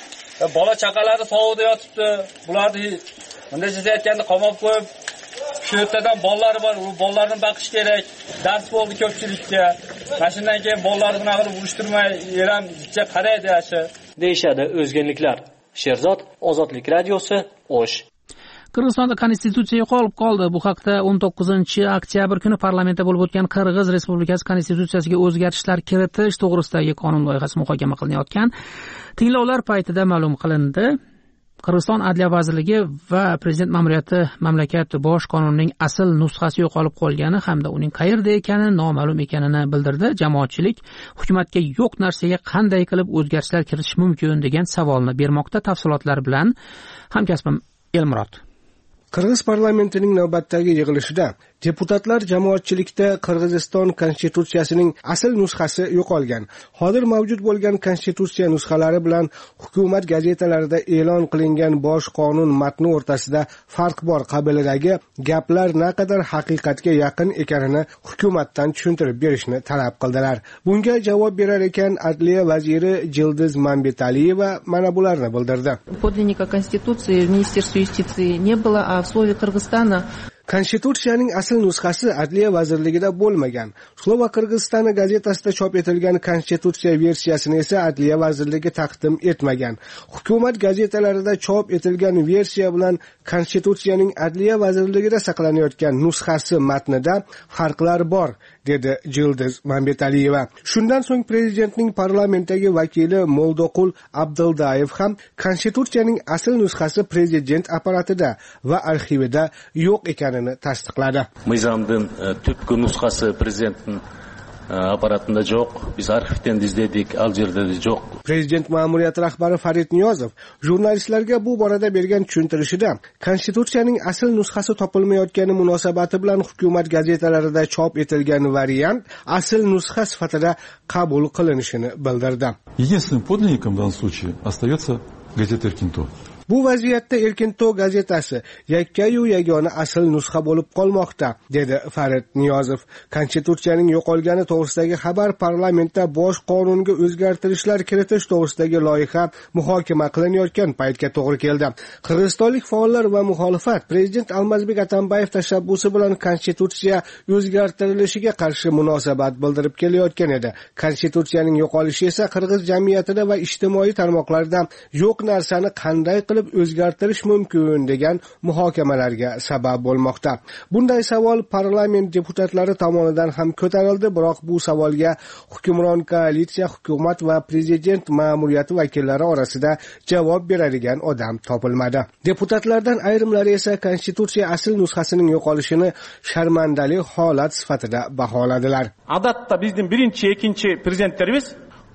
U: Bola chaqalari sovuqda yotibdi. Bularni bunday aytganda qamab qo'yib, shu yerdan bolalari bor, u bolalarni baqish kerak. Dars bo'ldi ko'pchilikka. Mashinadan keyin bolalarni nima qilib urishtirmay, eram jicha qaraydi ashi.
P: Deyshadi o'zgenliklar. Sherzod, Ozodlik radiosi, O'sh.
A: Qirg'izistonda konstitutsiya yo'qolib qoldi. Bu haqda o'n to'qqizinchi oktyabr kuni parlamentda bo'lib o'tgan Qirg'iz Respublikasi konstitutsiyasiga o'zgartishlar kiritish to'g'risidagi qonun loyihasi muhokama qilinayotgan tinglovlar paytida ma'lum qilindi. Qirg'iziston Adliya vazirligi va prezident ma'muriyati mamlakat bosh qonunining asl nusxasi yo'qolib qolgani hamda uning qayerda ekani noma'lum ekanini bildirdi. Jamoatchilik hukumatga yo'q narsaga qanday qilib o'zgartishlar kiritish mumkin degan savolni bermoqda. Tafsilotlar bilan hamkasbim Elmurod.
M: Qirg'iz parlamentining navbatdagi yig'ilishida deputatlar jamoatchilikda Qirg'iziston konstitutsiyasining asl nusxasi yo'qolgan, hozir mavjud bo'lgan konstitutsiya nusxalari bilan hukumat gazetalarida e'lon qilingan bosh qonun matni o'rtasida farq bor qabilidagi gaplar naqadar haqiqatga yaqin ekanini hukumatdan tushuntirib berishni talab qildilar. Bunga javob berar ekan Adliya vaziri Jildiz Mambetaliyeva mana bularni bildirdi.
V: Подлинника конституции в Министерстве юстиции не было, а в слове Кыргызстана
M: Konstitutsiyaning asl nusxasi Adliya vazirligida bo'lmagan. Slova Qirg'izistoni gazetasida chop etilgan konstitutsiya versiyasini esa Adliya vazirligi taqdim etmagan. Hukumat gazetalarida chop etilgan versiya bilan konstitutsiyaning Adliya vazirligida saqlanayotgan nusxasi matnida farqlar bor, dedi Jildiz Mambetaliyeva. Shundan so'ng prezidentning parlamentdagi vakili Moldoqul Abduldayev ham konstitutsiyaning asl nusxasi prezident apparatida va arxivida yo'q ekanini tasdiqladi.
W: Mizamdın tüpkü nusxası prezidentin apparatında yo'q. Biz arxivdan izledik, al yerda yo'q.
M: Prezident ma'muriyati rahbari Farid Niyozov jurnalistlarga bu borada bergan tushuntirishida konstitutsiyaning asl nusxasi topilmayotgani munosabati bilan hukumat gazetalarida chop etilgan variant asl nusxa sifatida qabul qilinishini bildirdi.
X: Единственным подлинником в данном случае остается газета «Эркинто».
M: Bu vaziyatda Erkinto gazetasi yakkayu yagona asl nusxa bo'lib qolmoqda, dedi Farid Niyozov. Konstitutsiyaning yo'qolgani to'g'risidagi xabar parlamentda bosh qonunga o'zgartirishlar kiritish to'g'risidagi loyiha muhokama qilinayotgan paytga to'g'ri keldi. Qirg'izistonlik faollar va muxolifat prezident Almazbek Atambayev tashabbusi bilan konstitutsiya o'zgartirilishiga qarshi munosabat bildirib kelayotgan edi. Konstitutsiyaning yo'qolishi esa qirg'iz jamiyatida va ijtimoiy tarmoqlarda yo'q narsani qanday o'zgartirish mumkin degan muhokamalarga sabab bo'lmoqda. Bunday savol parlament deputatlari tomonidan ham ko'tarildi, biroq bu savolga hukmron koalitsiya, hukumat va prezident ma'muriyati vakillari orasida javob beradigan odam topilmadi. Deputatlardan ayrimlari esa konstitutsiya asl nusxasining yo'qolishini sharmandali holat sifatida baholadilar.
Y: Odatda bizning birinchi, ikkinchi prezidentlarimiz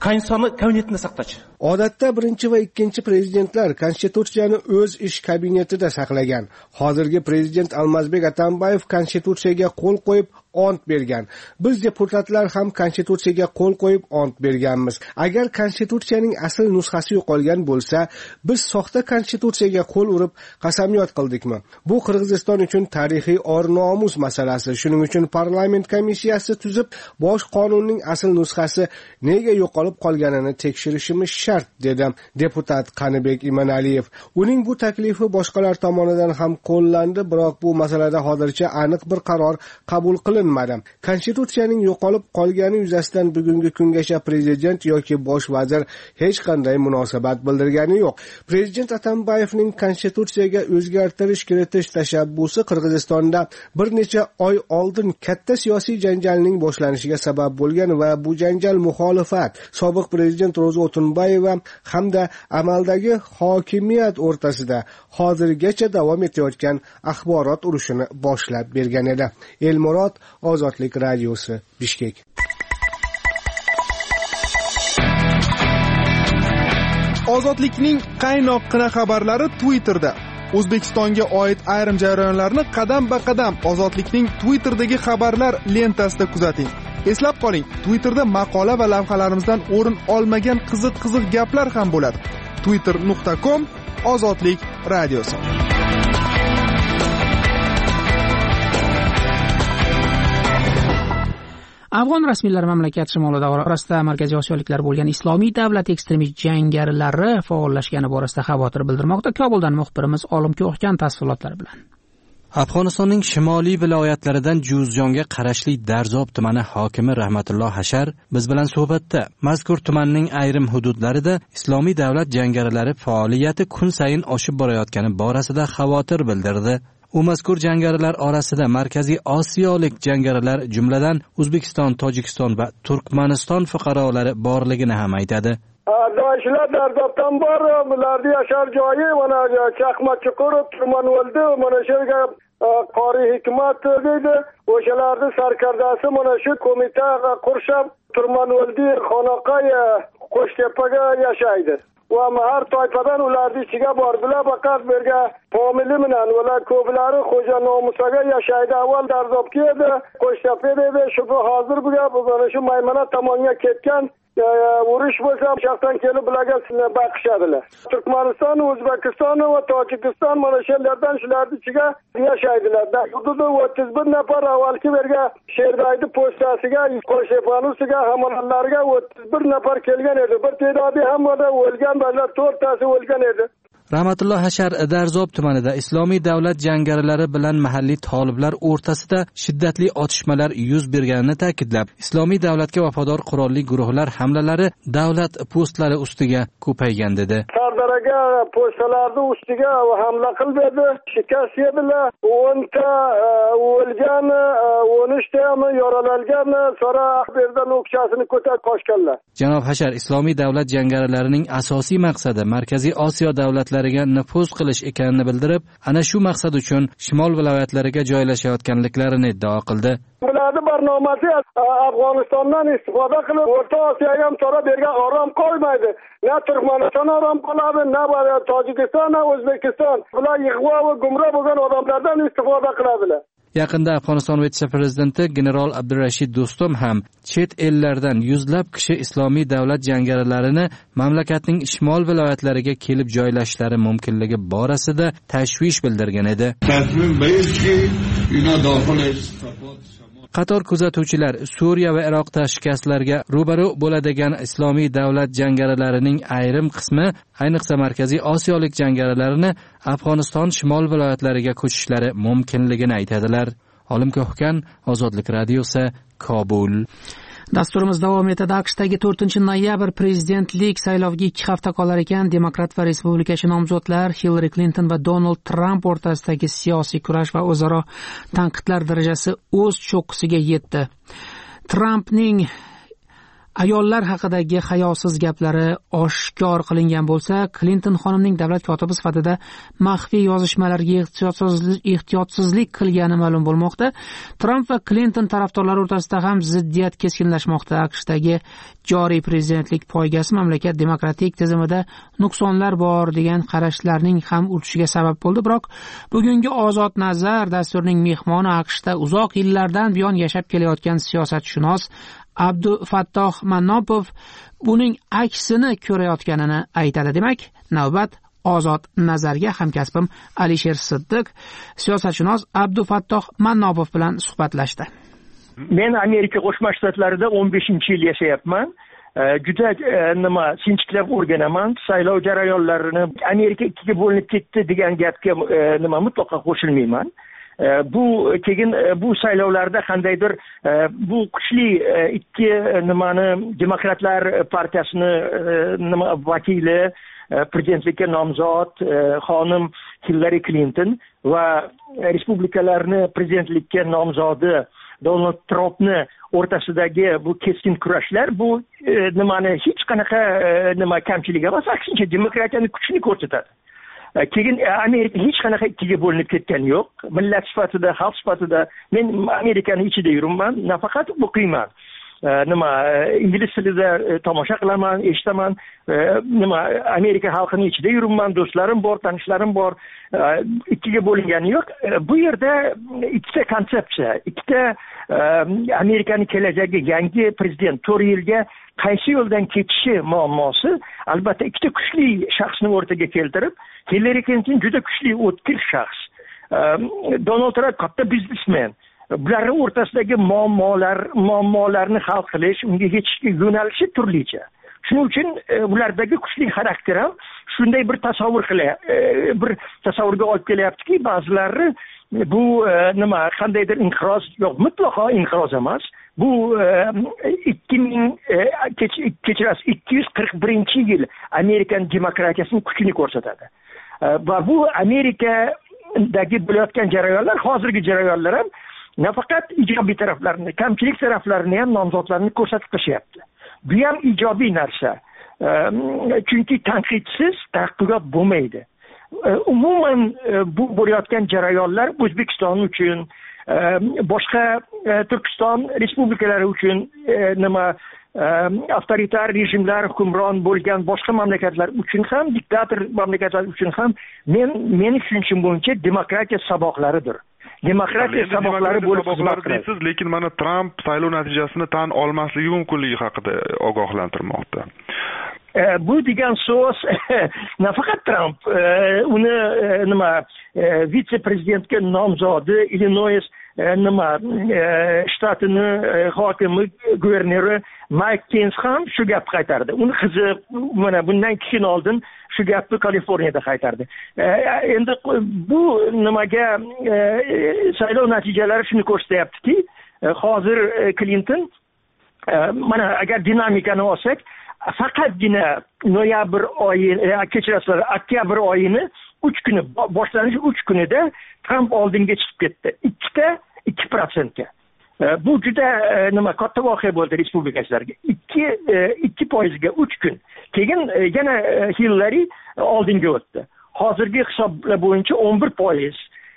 C: Konstitutsiyani kabinetida saqlachi.
M: Odatda birinchi va ikkinchi prezidentlar konstitutsiyani o'z ish kabinetida saqlagan. Hozirgi prezident Almazbek Atambayev konstitutsiyaga qo'l qo'yib ont bergan. Biz deputatlar ham konstitutsiyaga qo'l qo'yib ont berganmiz. Agar konstitutsiyaning asl nusxasi yo'qolgan bo'lsa, biz soxta konstitutsiyaga qo'l urib qasamyod qildikmi? Bu Qirg'iziston uchun tarixiy or-nomus masalasi. Shuning uchun parlament komissiyasi tuzib, bosh qonunning asl nusxasi nega yo'qolib qolganini tekshirishimiz shart, dedi deputat Qanibek Imanaliyev. Uning bu taklifi boshqalar tomonidan ham qo'llandi, biroq bu masalada hozircha aniq bir qaror qabul qilinmadi. Konstitutsiyaning yo'qolib qolgani yuzasidan bugungi kungacha prezident yoki bosh vazir hech qanday munosabat bildirgani yo'q. Prezident Atambayevning konstitutsiyaga o'zgartirish kiritish tashabbusi Qirg'izistonda bir necha oy oldin katta siyosiy janjalning boshlanishiga sabab bo'lgan va bu janjal muxolifat, sobiq prezident Ro'za O'tunbayeva hamda amaldagi hokimiyat o'rtasida hozirgacha davom etayotgan axborot urushini boshlab bergan edi. Elmurod, Ozodlik radiosi, Bishkek.
D: Ozodlikning qaynoqqina xabarlari Twitterda. O'zbekistonga oid ayrim jarayonlarni qadam-ba-qadam Ozodlikning Twitter'dagi xabarlar lentasida kuzating. Eslab qoling, Twitterda maqola va lavhalarimizdan o'rin olmagan qiziq-qiziq gaplar ham bo'ladi. twitter nuqta com Ozodlik radiosi.
A: Afg'on rasmiylari mamlakat shimolida orasida markaziy osiyoliklar bo'lgan Islomiy davlat ekstremist jangarilari faollashgani borasida xavotir bildirmoqda. Kobuldan muxbirimiz Olimga o'xgan tafsilotlar bilan.
E: Afg'onistonning shimoliy viloyatlaridan Juzjonga qarashli Darzob tumani hokimi Rahmatulloh Hashar biz bilan suhbatda mazkur tumanning ayrim hududlarida Islomiy davlat jangarilari faoliyati kun sayin oshib borayotgani borasida xavotir bildirdi. U mazkur jangarilar orasida Markaziy Osiyolik jangarilar, jumladan O'zbekiston, Tojikiston va Turkmaniston fuqarolari borligini ham aytadi.
F: Doishlar Dardobdan bor, bularni yashar joyi mana Chaqmachuqur, Turmanvoldi, mana shu yerga Qori Hikmat deydi. O'shalarni sarkardasi mana shu qo'mita qurshab Turmanvoldi xonaqoy Qo'shtepaga yashaydi. Va har toifadan ularni ichiga bordilar, faqat berga homili bilan ular ko'plari Xo'ja Nomusaga yashaydi. Avval Dardobga edi, Qo'shtepa edi, shu hozir buga shu Maymana tomonga ketgan. Urush bo'lsa, shaxsan kelib bularga baqishadilar. Turkmaniston, O'zbekiston va Tojikiston mana shu yerlardan shularning ichiga yashaydilar. Hududi o'ttiz bir nafar avvalgi berga Sherdaydi postasiga, Qo'shepanusiga, hamonlarga o'ttiz bir nafar kelgan edi. Bir te'dodi ham o'lgan, ba'zilar to'rttasi o'lgan edi.
E: Rahmatulloh Hashar Darzob tumanida Islomiy davlat jangarilari bilan mahalliy toliblar o'rtasida shiddatli otishmalar yuz berganini ta'kidlab, Islomiy davlatga vafodor qurolli guruhlar hamlalari davlat postlari ustiga ko'paygan dedi.
F: Sardaraga postlarning ustiga hamla qildi, shikast yedilar. o'nta o'lgan, o'n uchta ham yaralangan, sonra berdan o'qchasini ko'tarib qochganlar.
E: Janob Hashar Islomiy davlat jangarilarining asosiy maqsadi Markaziy Osiyo davlatlari nufuz qilish ekanini bildirib, ana shu maqsad uchun shimol viloyatlariga joylashayotganliklarini iddao qildi.
F: Bularning barnomasi Afg'onistondan istifoda qilib, O'rta Osiyoga ham to'ra bergan orom qo'ymaydi. Na Turkmaniston orom qoladi, na Tojikiston, na O'zbekiston. Bular yig'vo va gumroh bo'lgan odamlardan istifoda qiladilar.
E: Yaqinda Afg'oniston vitse-prezidenti general Abdurashid Do'stum ham chet ellardan yuzlab kishi Islomiy davlat jangarilarini mamlakatning shimol viloyatlariga kelib joylashishlari mumkinligi borasida tashvish bildirgan edi. Qator kuzatuvchilar Suriya va Iroqda shikastlarga ro'baro bo'ladigan Islomiy davlat jangarilarining ayrim qismi, ayniqsa Markaziy Osiyolik jangarilarini Afg'oniston shimol viloyatlariga ko'chishlari mumkinligini aytadilar. Olim Ko'hkan, Ozodlik radiosi, Kobul.
A: Dasturimiz davom etadi. AQShdagi to'rtinchi noyabr prezidentlik sayloviga ikki hafta qolar ekan, demokrat va respublikachi nomzodlar Hillary Clinton va Donald Trump o'rtasidagi siyosiy kurash va o'zaro tanqidlar darajasi o'z cho'qqisiga yetdi. Trumpning ayollar haqidagi hayosiz gaplari oshkor qilingan bo'lsa, Klinton xonimning davlat kotibi sifatida maxfiy yozishmalarga ehtiyotsizlik qilgani ma'lum bo'lmoqda. Tramp va Klinton tarafdorlari o'rtasida ham ziddiyat keskinlashmoqda. AQShdagi joriy prezidentlik poygasi mamlakat demokratik tizimida nuqsonlar bor degan qarashlarning ham urchishiga sabab bo'ldi. Biroq bugungi Ozod nazar dasturining mehmoni AQShda uzoq yillardan buyon yashab kelayotgan siyosatshunos Abdufattoh Mannopov buning aksini ko'rayotganini aytadi. Demak, navbat Ozod nazarga hamkasbim Alisher Siddiq siyosatshunos Abdufattoh Mannopov bilan suhbatlashdi.
C: Men Amerika Qo'shma Shtatlarida o'n beshinchi yil yashayapman. Juda nima sinchiklab o'rganaman. Saylov jarayonlarini Amerika ikkiga bo'linib ketdi degan gapga nima mutlaqo qo'shilmayman. Bu keyin bu saylovlarda qandaydir bu kuchli ikki nimani Demokratlar partiyasini nima vakili prezidentlikka nomzod xonim Hillary Clinton va respublikalarni prezidentlikka nomzodi Donald Trumpni o'rtasidagi bu keskin kurashlar bu nimani hech qanaqa nima kamchiligi emas, aksincha demokratiyaning kuchini ko'rsatadi. Keyin Amerika hech qanaqa ikkiga bo'linib ketgani yo'q. Millat sifatida, xalq sifatida men Amerikaning ichida yuribman, nafaqat o'qiyman. Nima ingliz tilida tomosha qilaman, eshitaman. Nima Amerika xalqining ichida yuribman, do'stlarim bor, tanishlarim bor. Ikkiga bo'lingani yo'q. Bu yerda ikkita konsepsiya, ikkita Amerikaning kelajagi, yangi prezident to'rt yilga qaysi yo'ldan ketishi muammosi albatta ikkita kuchli shaxsni o'rtaga keltirib, Hillary Clinton juda kuchli o'tkir shaxs, Donald Trump katta biznesmen. Bularning o'rtasidagi muammolar, muammolarni hal qilish, unga yetishga yo'nalishi turlicha. Shuning uchun ulardagi kuchli xarakter ham shunday bir tasavvur qilyapti, bir tasavvurga olib kelyaptiki, ba'zilari bu nima qandaydir inqiroz yo'q, mutlaqo inqiroz emas. Bu ikki ming kechirasiz ikki yuz qirq birinchi yil Amerikan demokratiyasining kuchini ko'rsatadi. Va bu Amerikadagi bo'layotgan jarayonlar, hozirgi jarayonlar ham nafaqat ijobiy taraflarini, kamchilik taraflarini ham nomzodlarni ko'rsatib qo'yapti. Bu ham ijobiy narsa. Chunki tanqidsiz taraqqiyot bo'lmaydi. Umuman bu bo'layotgan jarayonlar O'zbekiston uchun, boshqa Turkiston respublikalari uchun, nima avtoritar rejimlar hukmron bo'lgan boshqa mamlakatlar uchun ham, diktator mamlakatlar uchun ham men meni tushunchim bo'yicha demokratiya saboqlaridir. Demokratiya saboqlari bo'lib xizmat qiladi.
D: Lekin mana Tramp saylov natijasini tan olmasligi mumkinligi haqida ogohlantirmoqda.
C: Bu degan so'z nafaqat Tramp, uni nima vitse-prezidentga nomzodi Illinois nima shtatini hokimi, guvernori Mike Pence ham shu gapni qaytardi. Uni qizi mana bundan ikki kun oldin shu gapni Kaliforniyada qaytardi. Endi bu nimaga saylov natijalari shuni ko'rsatyaptiki, hozir Clinton mana agar dinamikani olsak, faqatgina noyabr oyi, kechirasizlar, oktyabr oyini uch kuni, boshlanishi uch kunida Trump oldinga chiqib ketdi. Ikkita ikki prosentga. Bu juda nima katta voqea bo'ldi respublikachilarga. ikki foizga uch kun. Keyin yana Hillary oldinga o'tdi. Hozirgi hisoblar bo'yicha o'n bir foiz.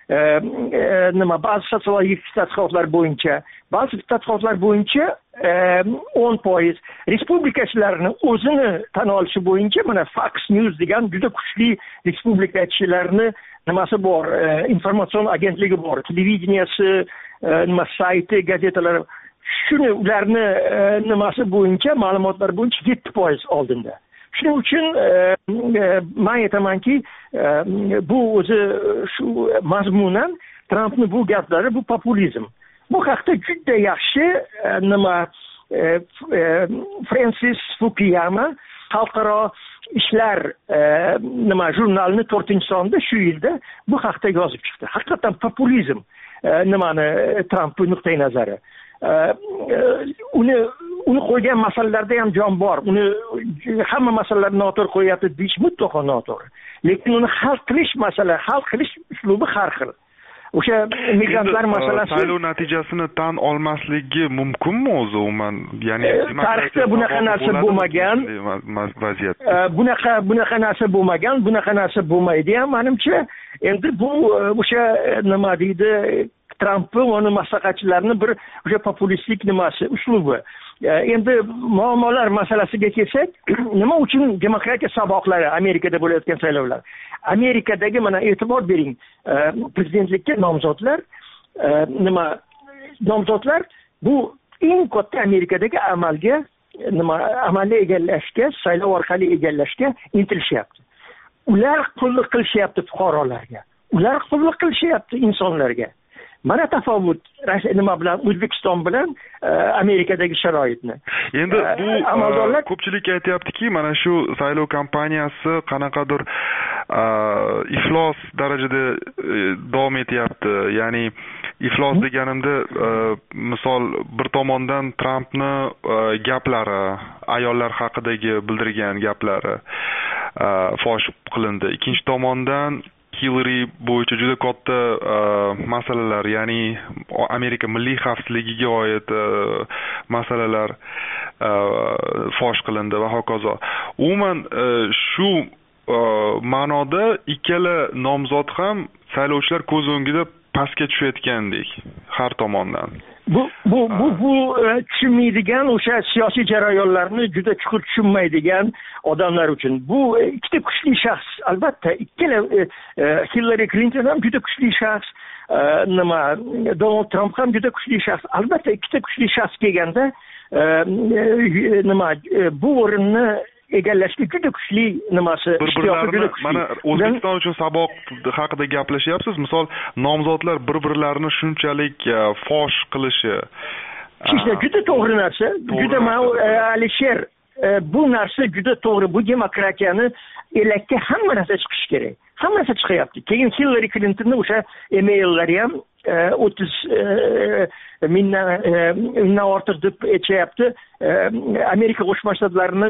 C: Nima ba'zi sotsiologik tadqiqotlar bo'yicha, ba'zi tadqiqotlar bo'yicha o'n foiz. Respublikachilarni o'zini tan olishi bo'yicha mana Fox News degan juda kuchli respublikachilarni nimasi bor, informatsion agentligi bor, televideniyasi, nima sayti, gazetalari. Shuni ularni nimasi bo'yicha, ma'lumotlar bo'yicha yetti foiz oldinda. Shuning uchun men aytamanki, bu o'zi shu mazmunan Trampning bu gaplari bu populizm. Bu haqda juda yaxshi nima Francis Fukuyama xalqaro ishlar nima jurnalini to'rtinchi sonida shu yilda bu haqda yozib chiqdi. Haqiqatan populizm nimani Trampning nuqtai nazari. Uni uni qo'ygan masalalarda ham jon bor. Uni hamma masalalarni noto'g'ri qo'yapti deyish mutlaqo noto'g'ri. Lekin uni hal qilish masala, hal qilish uslubi har xil. o'sha migrantlar masalasi
B: saylov natijasini tan olmasligi mumkinmi o'zi umuman? Ya'ni
C: tarixda bunaqa narsa bo'lmagan
B: vaziyat.
C: Bunaqa bunaqa narsa bo'lmagan, bunaqa narsa bo'lmaydi ham menimcha. Endi bu o'sha nima deydi, Trampni va uning maslahatchilarini bir o'sha populistik nimasi, uslubi. Endi muammolar masalasiga kelsak, nima uchun demokratiya saboqlari Amerikada bo'layotgan saylovlar? Amerikadagi mana e'tibor bering, prezidentlikka nomzodlar, nima nomzodlar bu eng katta Amerikadagi amalga nima amalni egallashga, saylov orqali egallashga intilishyapti. Ular qulluq qilishyapti fuqarolarga. Ular qulluq qilishyapti insonlarga. Mana tafovut nima bilan O'zbekiston bilan Amerikadagi sharoitni.
B: Endi bu amaldorlar ko'pchilik aytayaptiki, mana shu saylov kampaniyasi qanaqadir iflos darajada davom etyapti. Ya'ni iflos deganimda misol bir tomondan Trampni gaplari, ayollar haqidagi bildirgan gaplari fosh qilindi. Ikkinchi tomondan Hillary bo'yicha juda katta masalalar, ya'ni Amerika milliy xavfsizligiga oid masalalar fosh qilindi va hokazo. Umuman shu ma'noda ikkala nomzod ham saylovchilar ko'z o'ngida pastga tushayotgandek har tomondan.
C: Bu bu bu bu tushunmaydigan, o'sha siyosiy jarayonlarni juda chuqur tushunmaydigan odamlar uchun. Bu ikkita kuchli shaxs, albatta ikkala Hillary Clinton ham juda kuchli shaxs, nima Donald Trump ham juda kuchli shaxs. Albatta ikkita kuchli shaxs kelganda nima bu o'rinni egallashga juda kuchli nimasi,
B: bir-birlarini mana O'zbekiston uchun saboq haqida gaplashyapsiz. Misol nomzodlar bir-birlarini shunchalik fosh qilishi.
C: Sizda juda to'g'ri narsa, juda Alisher, bu narsa juda to'g'ri. Bu demokratiyani elakka hamma narsa chiqishi kerak. Hamma narsa chiqyapti. Keyin Hillary Clintonning o'sha emaillari ham o'ttiz mingdan ortiq deb aytayapti. Amerika Qo'shma Shtatlarini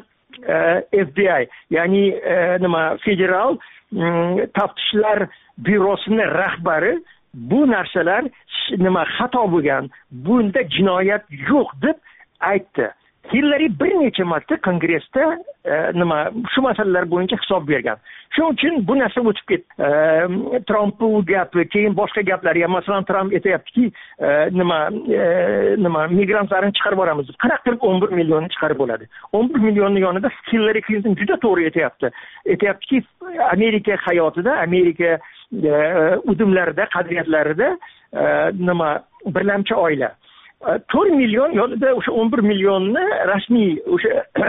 C: F B I, ya'ni nima federal taftishlar byurosining rahbari bu narsalar nima xato bo'lgan, bunda jinoyat yo'q deb aytdi. Hillary bir necha marta kongressda nima shu masalalar bo'yicha hisob bergan. Shuning uchun bu narsa o'tib ketdi. Trampning gapi, keyin boshqa gaplar ham, masalan Tramp aytayaptiki, nima nima migrantlarni chiqarib boramiz. qirq qirq o'n bir millionni chiqarib bo'ladi. o'n bir millionning yonida Hillary Clinton juda to'g'ri aytayapti. Aytayaptiki, Amerika hayotida, Amerika udumlarida, qadriyatlarida nima birlamchi oila. to'rt million yonida o'sha o'n bir millionni rasmiy o'sha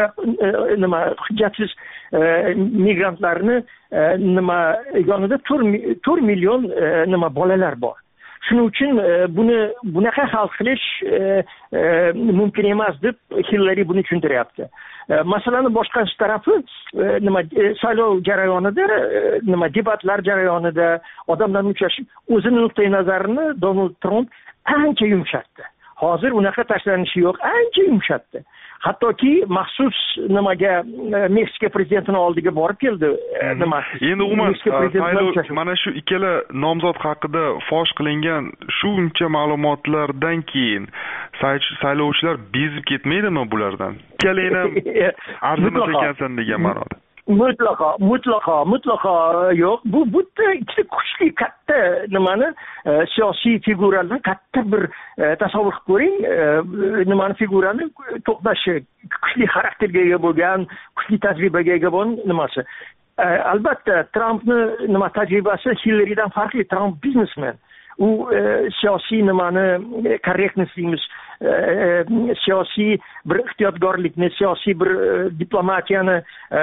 C: nima hujjatsiz migrantlarni nima yonida to'rt million nima bolalar bor. Shuning uchun buni bunaqa hal qilish mumkin emas deb Hillary buni tushuntiryapti. Masalani boshqa tarafi nima saylov jarayonida, nima debatlar jarayonida odamlarning uchrashib o'zining nuqtai nazarini Donald Trump ancha yumshatdi. Hozir unaqa tashlanishi yo'q, ancha yumshatdi. Hattoki maxsus nimaga Meksika prezidentining oldiga borib keldi. Nima?
B: Endi umuman saylov mana shu ikkala nomzod haqida fosh qilingan shuncha ma'lumotlardan keyin saylovchilar bezib ketmaydimi bulardan? Ikkalangni ham arzimas ekansan degan ma'noda.
C: Mutlaqo, mutlaqo, mutlaqo yo'q. Bu bitta ikkita kuchli katta nimani siyosiy figuralarni katta bir tasavvur qilib ko'ring, nimani figurani to'qnashi, kuchli xarakterga ega bo'lgan, kuchli tajribaga ega bo'lgan nimasi. Albatta Trampni nima tajribasi Hillarydan farqli. Trump biznesmen. U siyosiy nimani korrektnost deymiz, siyosiy bir ehtiyotkorlikni, siyosiy bir diplomatiyani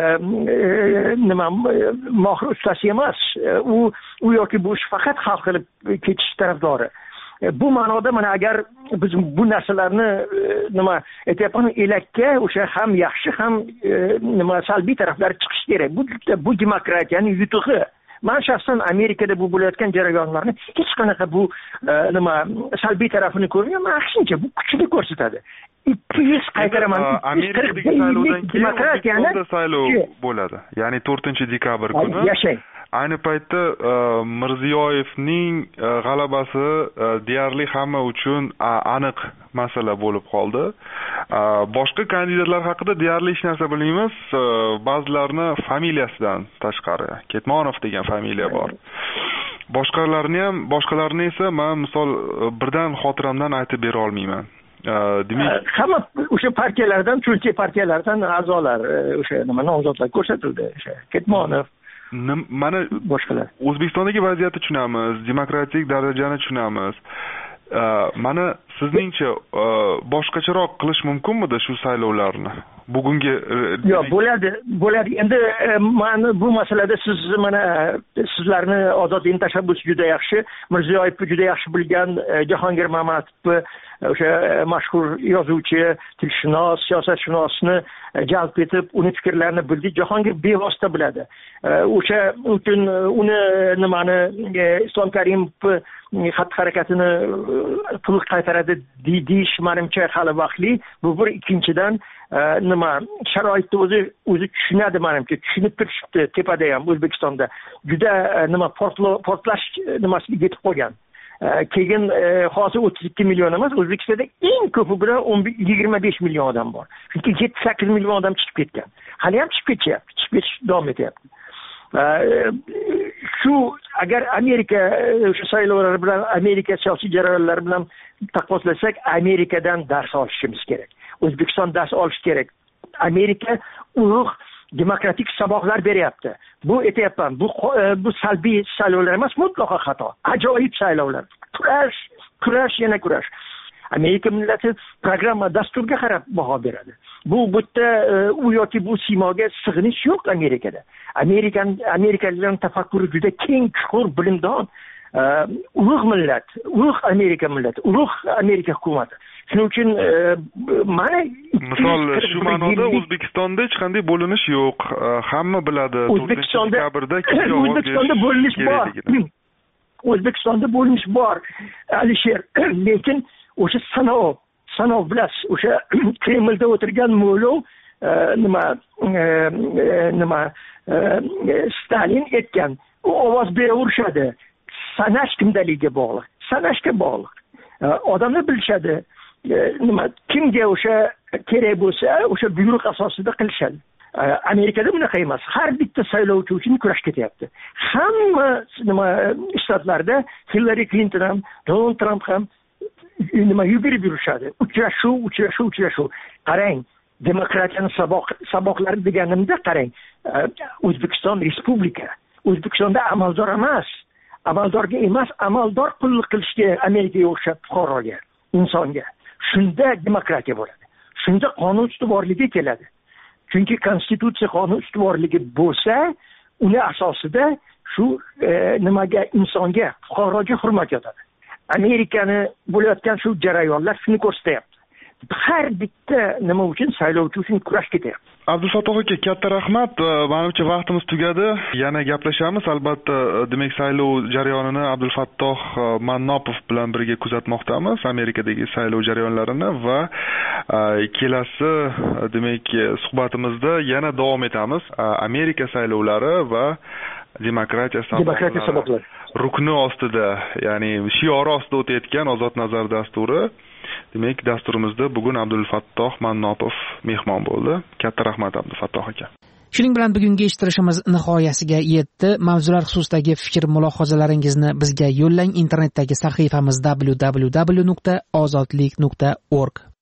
C: nima mohir ustasi emas. U u yoki bu ish faqat hal qilib ketish tarafdori. Bu ma'noda mana agar biz bu narsalarni nima aytyapman, elakka o'sha ham yaxshi ham nima salbiy taraflari chiqishi kerak. Bu bu demokratiyaning yutug'i. Men shaxsan Amerikada bu bo'layotgan jarayonlarni hech qanaqa bu nima salbiy tarafini ko'rmayman. Aksincha bu kuchli ko'rsatadi. ikki yuz qaytaraman.
B: Amerikadagi saylovdan keyin O'zbekistonda saylov bo'ladi. Ya'ni to'rtinchi dekabr kuni.
C: Yashang.
B: ayni paytda Mirziyoyevning g'alabasi deyarli hamma uchun aniq masala bo'lib qoldi. Boshqa kandidatlar haqida deyarli hech narsa bilmaymiz. Ba'zilarni familiyasidan tashqari Ketmonov degan familiya bor. Boshqalarni ham, boshqalarni esa men misol birdan xotiramdan aytib bera olmayman. Demak,
C: hamma o'sha partiyalardan, chunki partiyalardan a'zolar o'sha nima nomzodlar ko'rsatildi, o'sha Ketmonov
B: mana
C: boshqalar.
B: O'zbekistondagi vaziyatni tushunamiz, demokratik darajani tushunamiz. Mana sizningcha boshqacharoq qilish mumkinmidi shu saylovlarni? Bugungi
C: yo'q, bo'ladi, bo'ladi. Endi mana bu masalada siz mana sizlarni ozodlik tashabbusi juda yaxshi, Mirziyoyevni juda yaxshi bilgan Jahongir Mamatov o'sha mashhur yozuvchi, tilshunos, siyosatshunosni jalb etib, uni fikrlarini bildik. Jahongir bevosita biladi. O'sha uchun uni nimani Islom Karimov xatti-harakatini to'liq qaytaradi deyish menimcha hali vaqtli. Bu bir. Ikkinchidan nima sharoitni o'zi o'zi tushunadi menimcha, tushunib turishibdi tepada ham O'zbekistonda. Juda nima portlash nimasiga yetib qolgan. Keyin hozir o'ttiz ikki million emas, O'zbekistonda eng ko'pi bilan yigirma besh million odam bor. Chunki yetti sakkiz million odam chiqib ketgan. Hali ham chiqib ketyapti, chiqib ketish davom etyapti. Shu agar Amerika o'sha saylovlar bilan, Amerika siyosiy jarayonlari bilan taqqoslasak, Amerikadan dars olishimiz kerak. O'zbekiston dars olish kerak. Amerika ulug' demokratik saboqlar beryapti. Bu aytyapman, bu bu salbiy saylovlar emas, mutlaqo xato. Ajoyib saylovlar. Kurash, kurash, yana kurash. Amerika millati programma, dasturga qarab baho beradi. Bu bitta u yoki bu siymoga sig'inish yo'q Amerikada. Amerikan Amerikaliklarning tafakkuri juda keng, chuqur, bilimdon. Ulug' millat, ulug' Amerika millati, ulug' Amerika hukumati. Shuning uchun mana
B: misol shu ma'noda O'zbekistonda hech qanday bo'linish yo'q. Hamma biladi.
C: O'zbekistonda O'zbekistonda bo'linish bor. O'zbekistonda bo'linish bor, Alisher. Lekin o'sha sanov, sanov bilasiz, o'sha Kremlda o'tirgan Mo'lov nima nima Stalin aytgan, u ovoz beraverishadi. Sanash kimdaligiga bog'liq, sanashga bog'liq. Odamlar bilishadi, nima kimga o'sha kerak bo'lsa, o'sha buyruq asosida qilishadi. Amerikada bunaqa emas. Har bitta saylovchi uchun kurash ketyapti. Hamma nima shtatlarda Hillary Clinton ham, Donald Trump ham nima yugurib yurishadi. Uchrashuv, uchrashuv, uchrashuv. Qarang, demokratiyaning saboq saboqlari deganimda qarang. O'zbekiston respublika. O'zbekistonda amaldor emas. Amaldorga emas, amaldor qulluq qilishga Amerikaga o'xshab fuqaroga, insonga. Shunda demokratiya bo'ladi. Shunda qonun ustuvorligi keladi. Chunki konstitutsiya qonun ustuvorligi bo'lsa, uni asosida shu nimaga, insonga, fuqaroga hurmat yotadi. Amerikani bo'layotgan shu jarayonlar shuni ko'rsatyapti. Har bitta nima uchun saylovchi uchun kurash ketyapti.
B: Abdufattoh aka, katta rahmat. Menimcha vaqtimiz tugadi. Yana gaplashamiz. Albatta, demak, saylov jarayonini Abdufattoh Mannopov bilan birga kuzatmoqdamiz, Amerikadagi saylov jarayonlarini, va kelasi demak suhbatimizda yana davom etamiz. Amerika saylovlari va demokratiya saboqlari rukni ostida, ya'ni shiori ostida o'tayotgan Ozod nazar dasturi. Demak, dasturimizda bugun Abdufattoh Mannopov mehmon bo'ldi. Katta rahmat Abdufattoh aka.
A: Shuning bilan bugungi eshittirishimiz nihoyasiga yetdi. Mavzular xususidagi fikr mulohazalaringizni bizga yo'llang. Internetdagi sahifamiz w w w nuqta ozodlik nuqta org.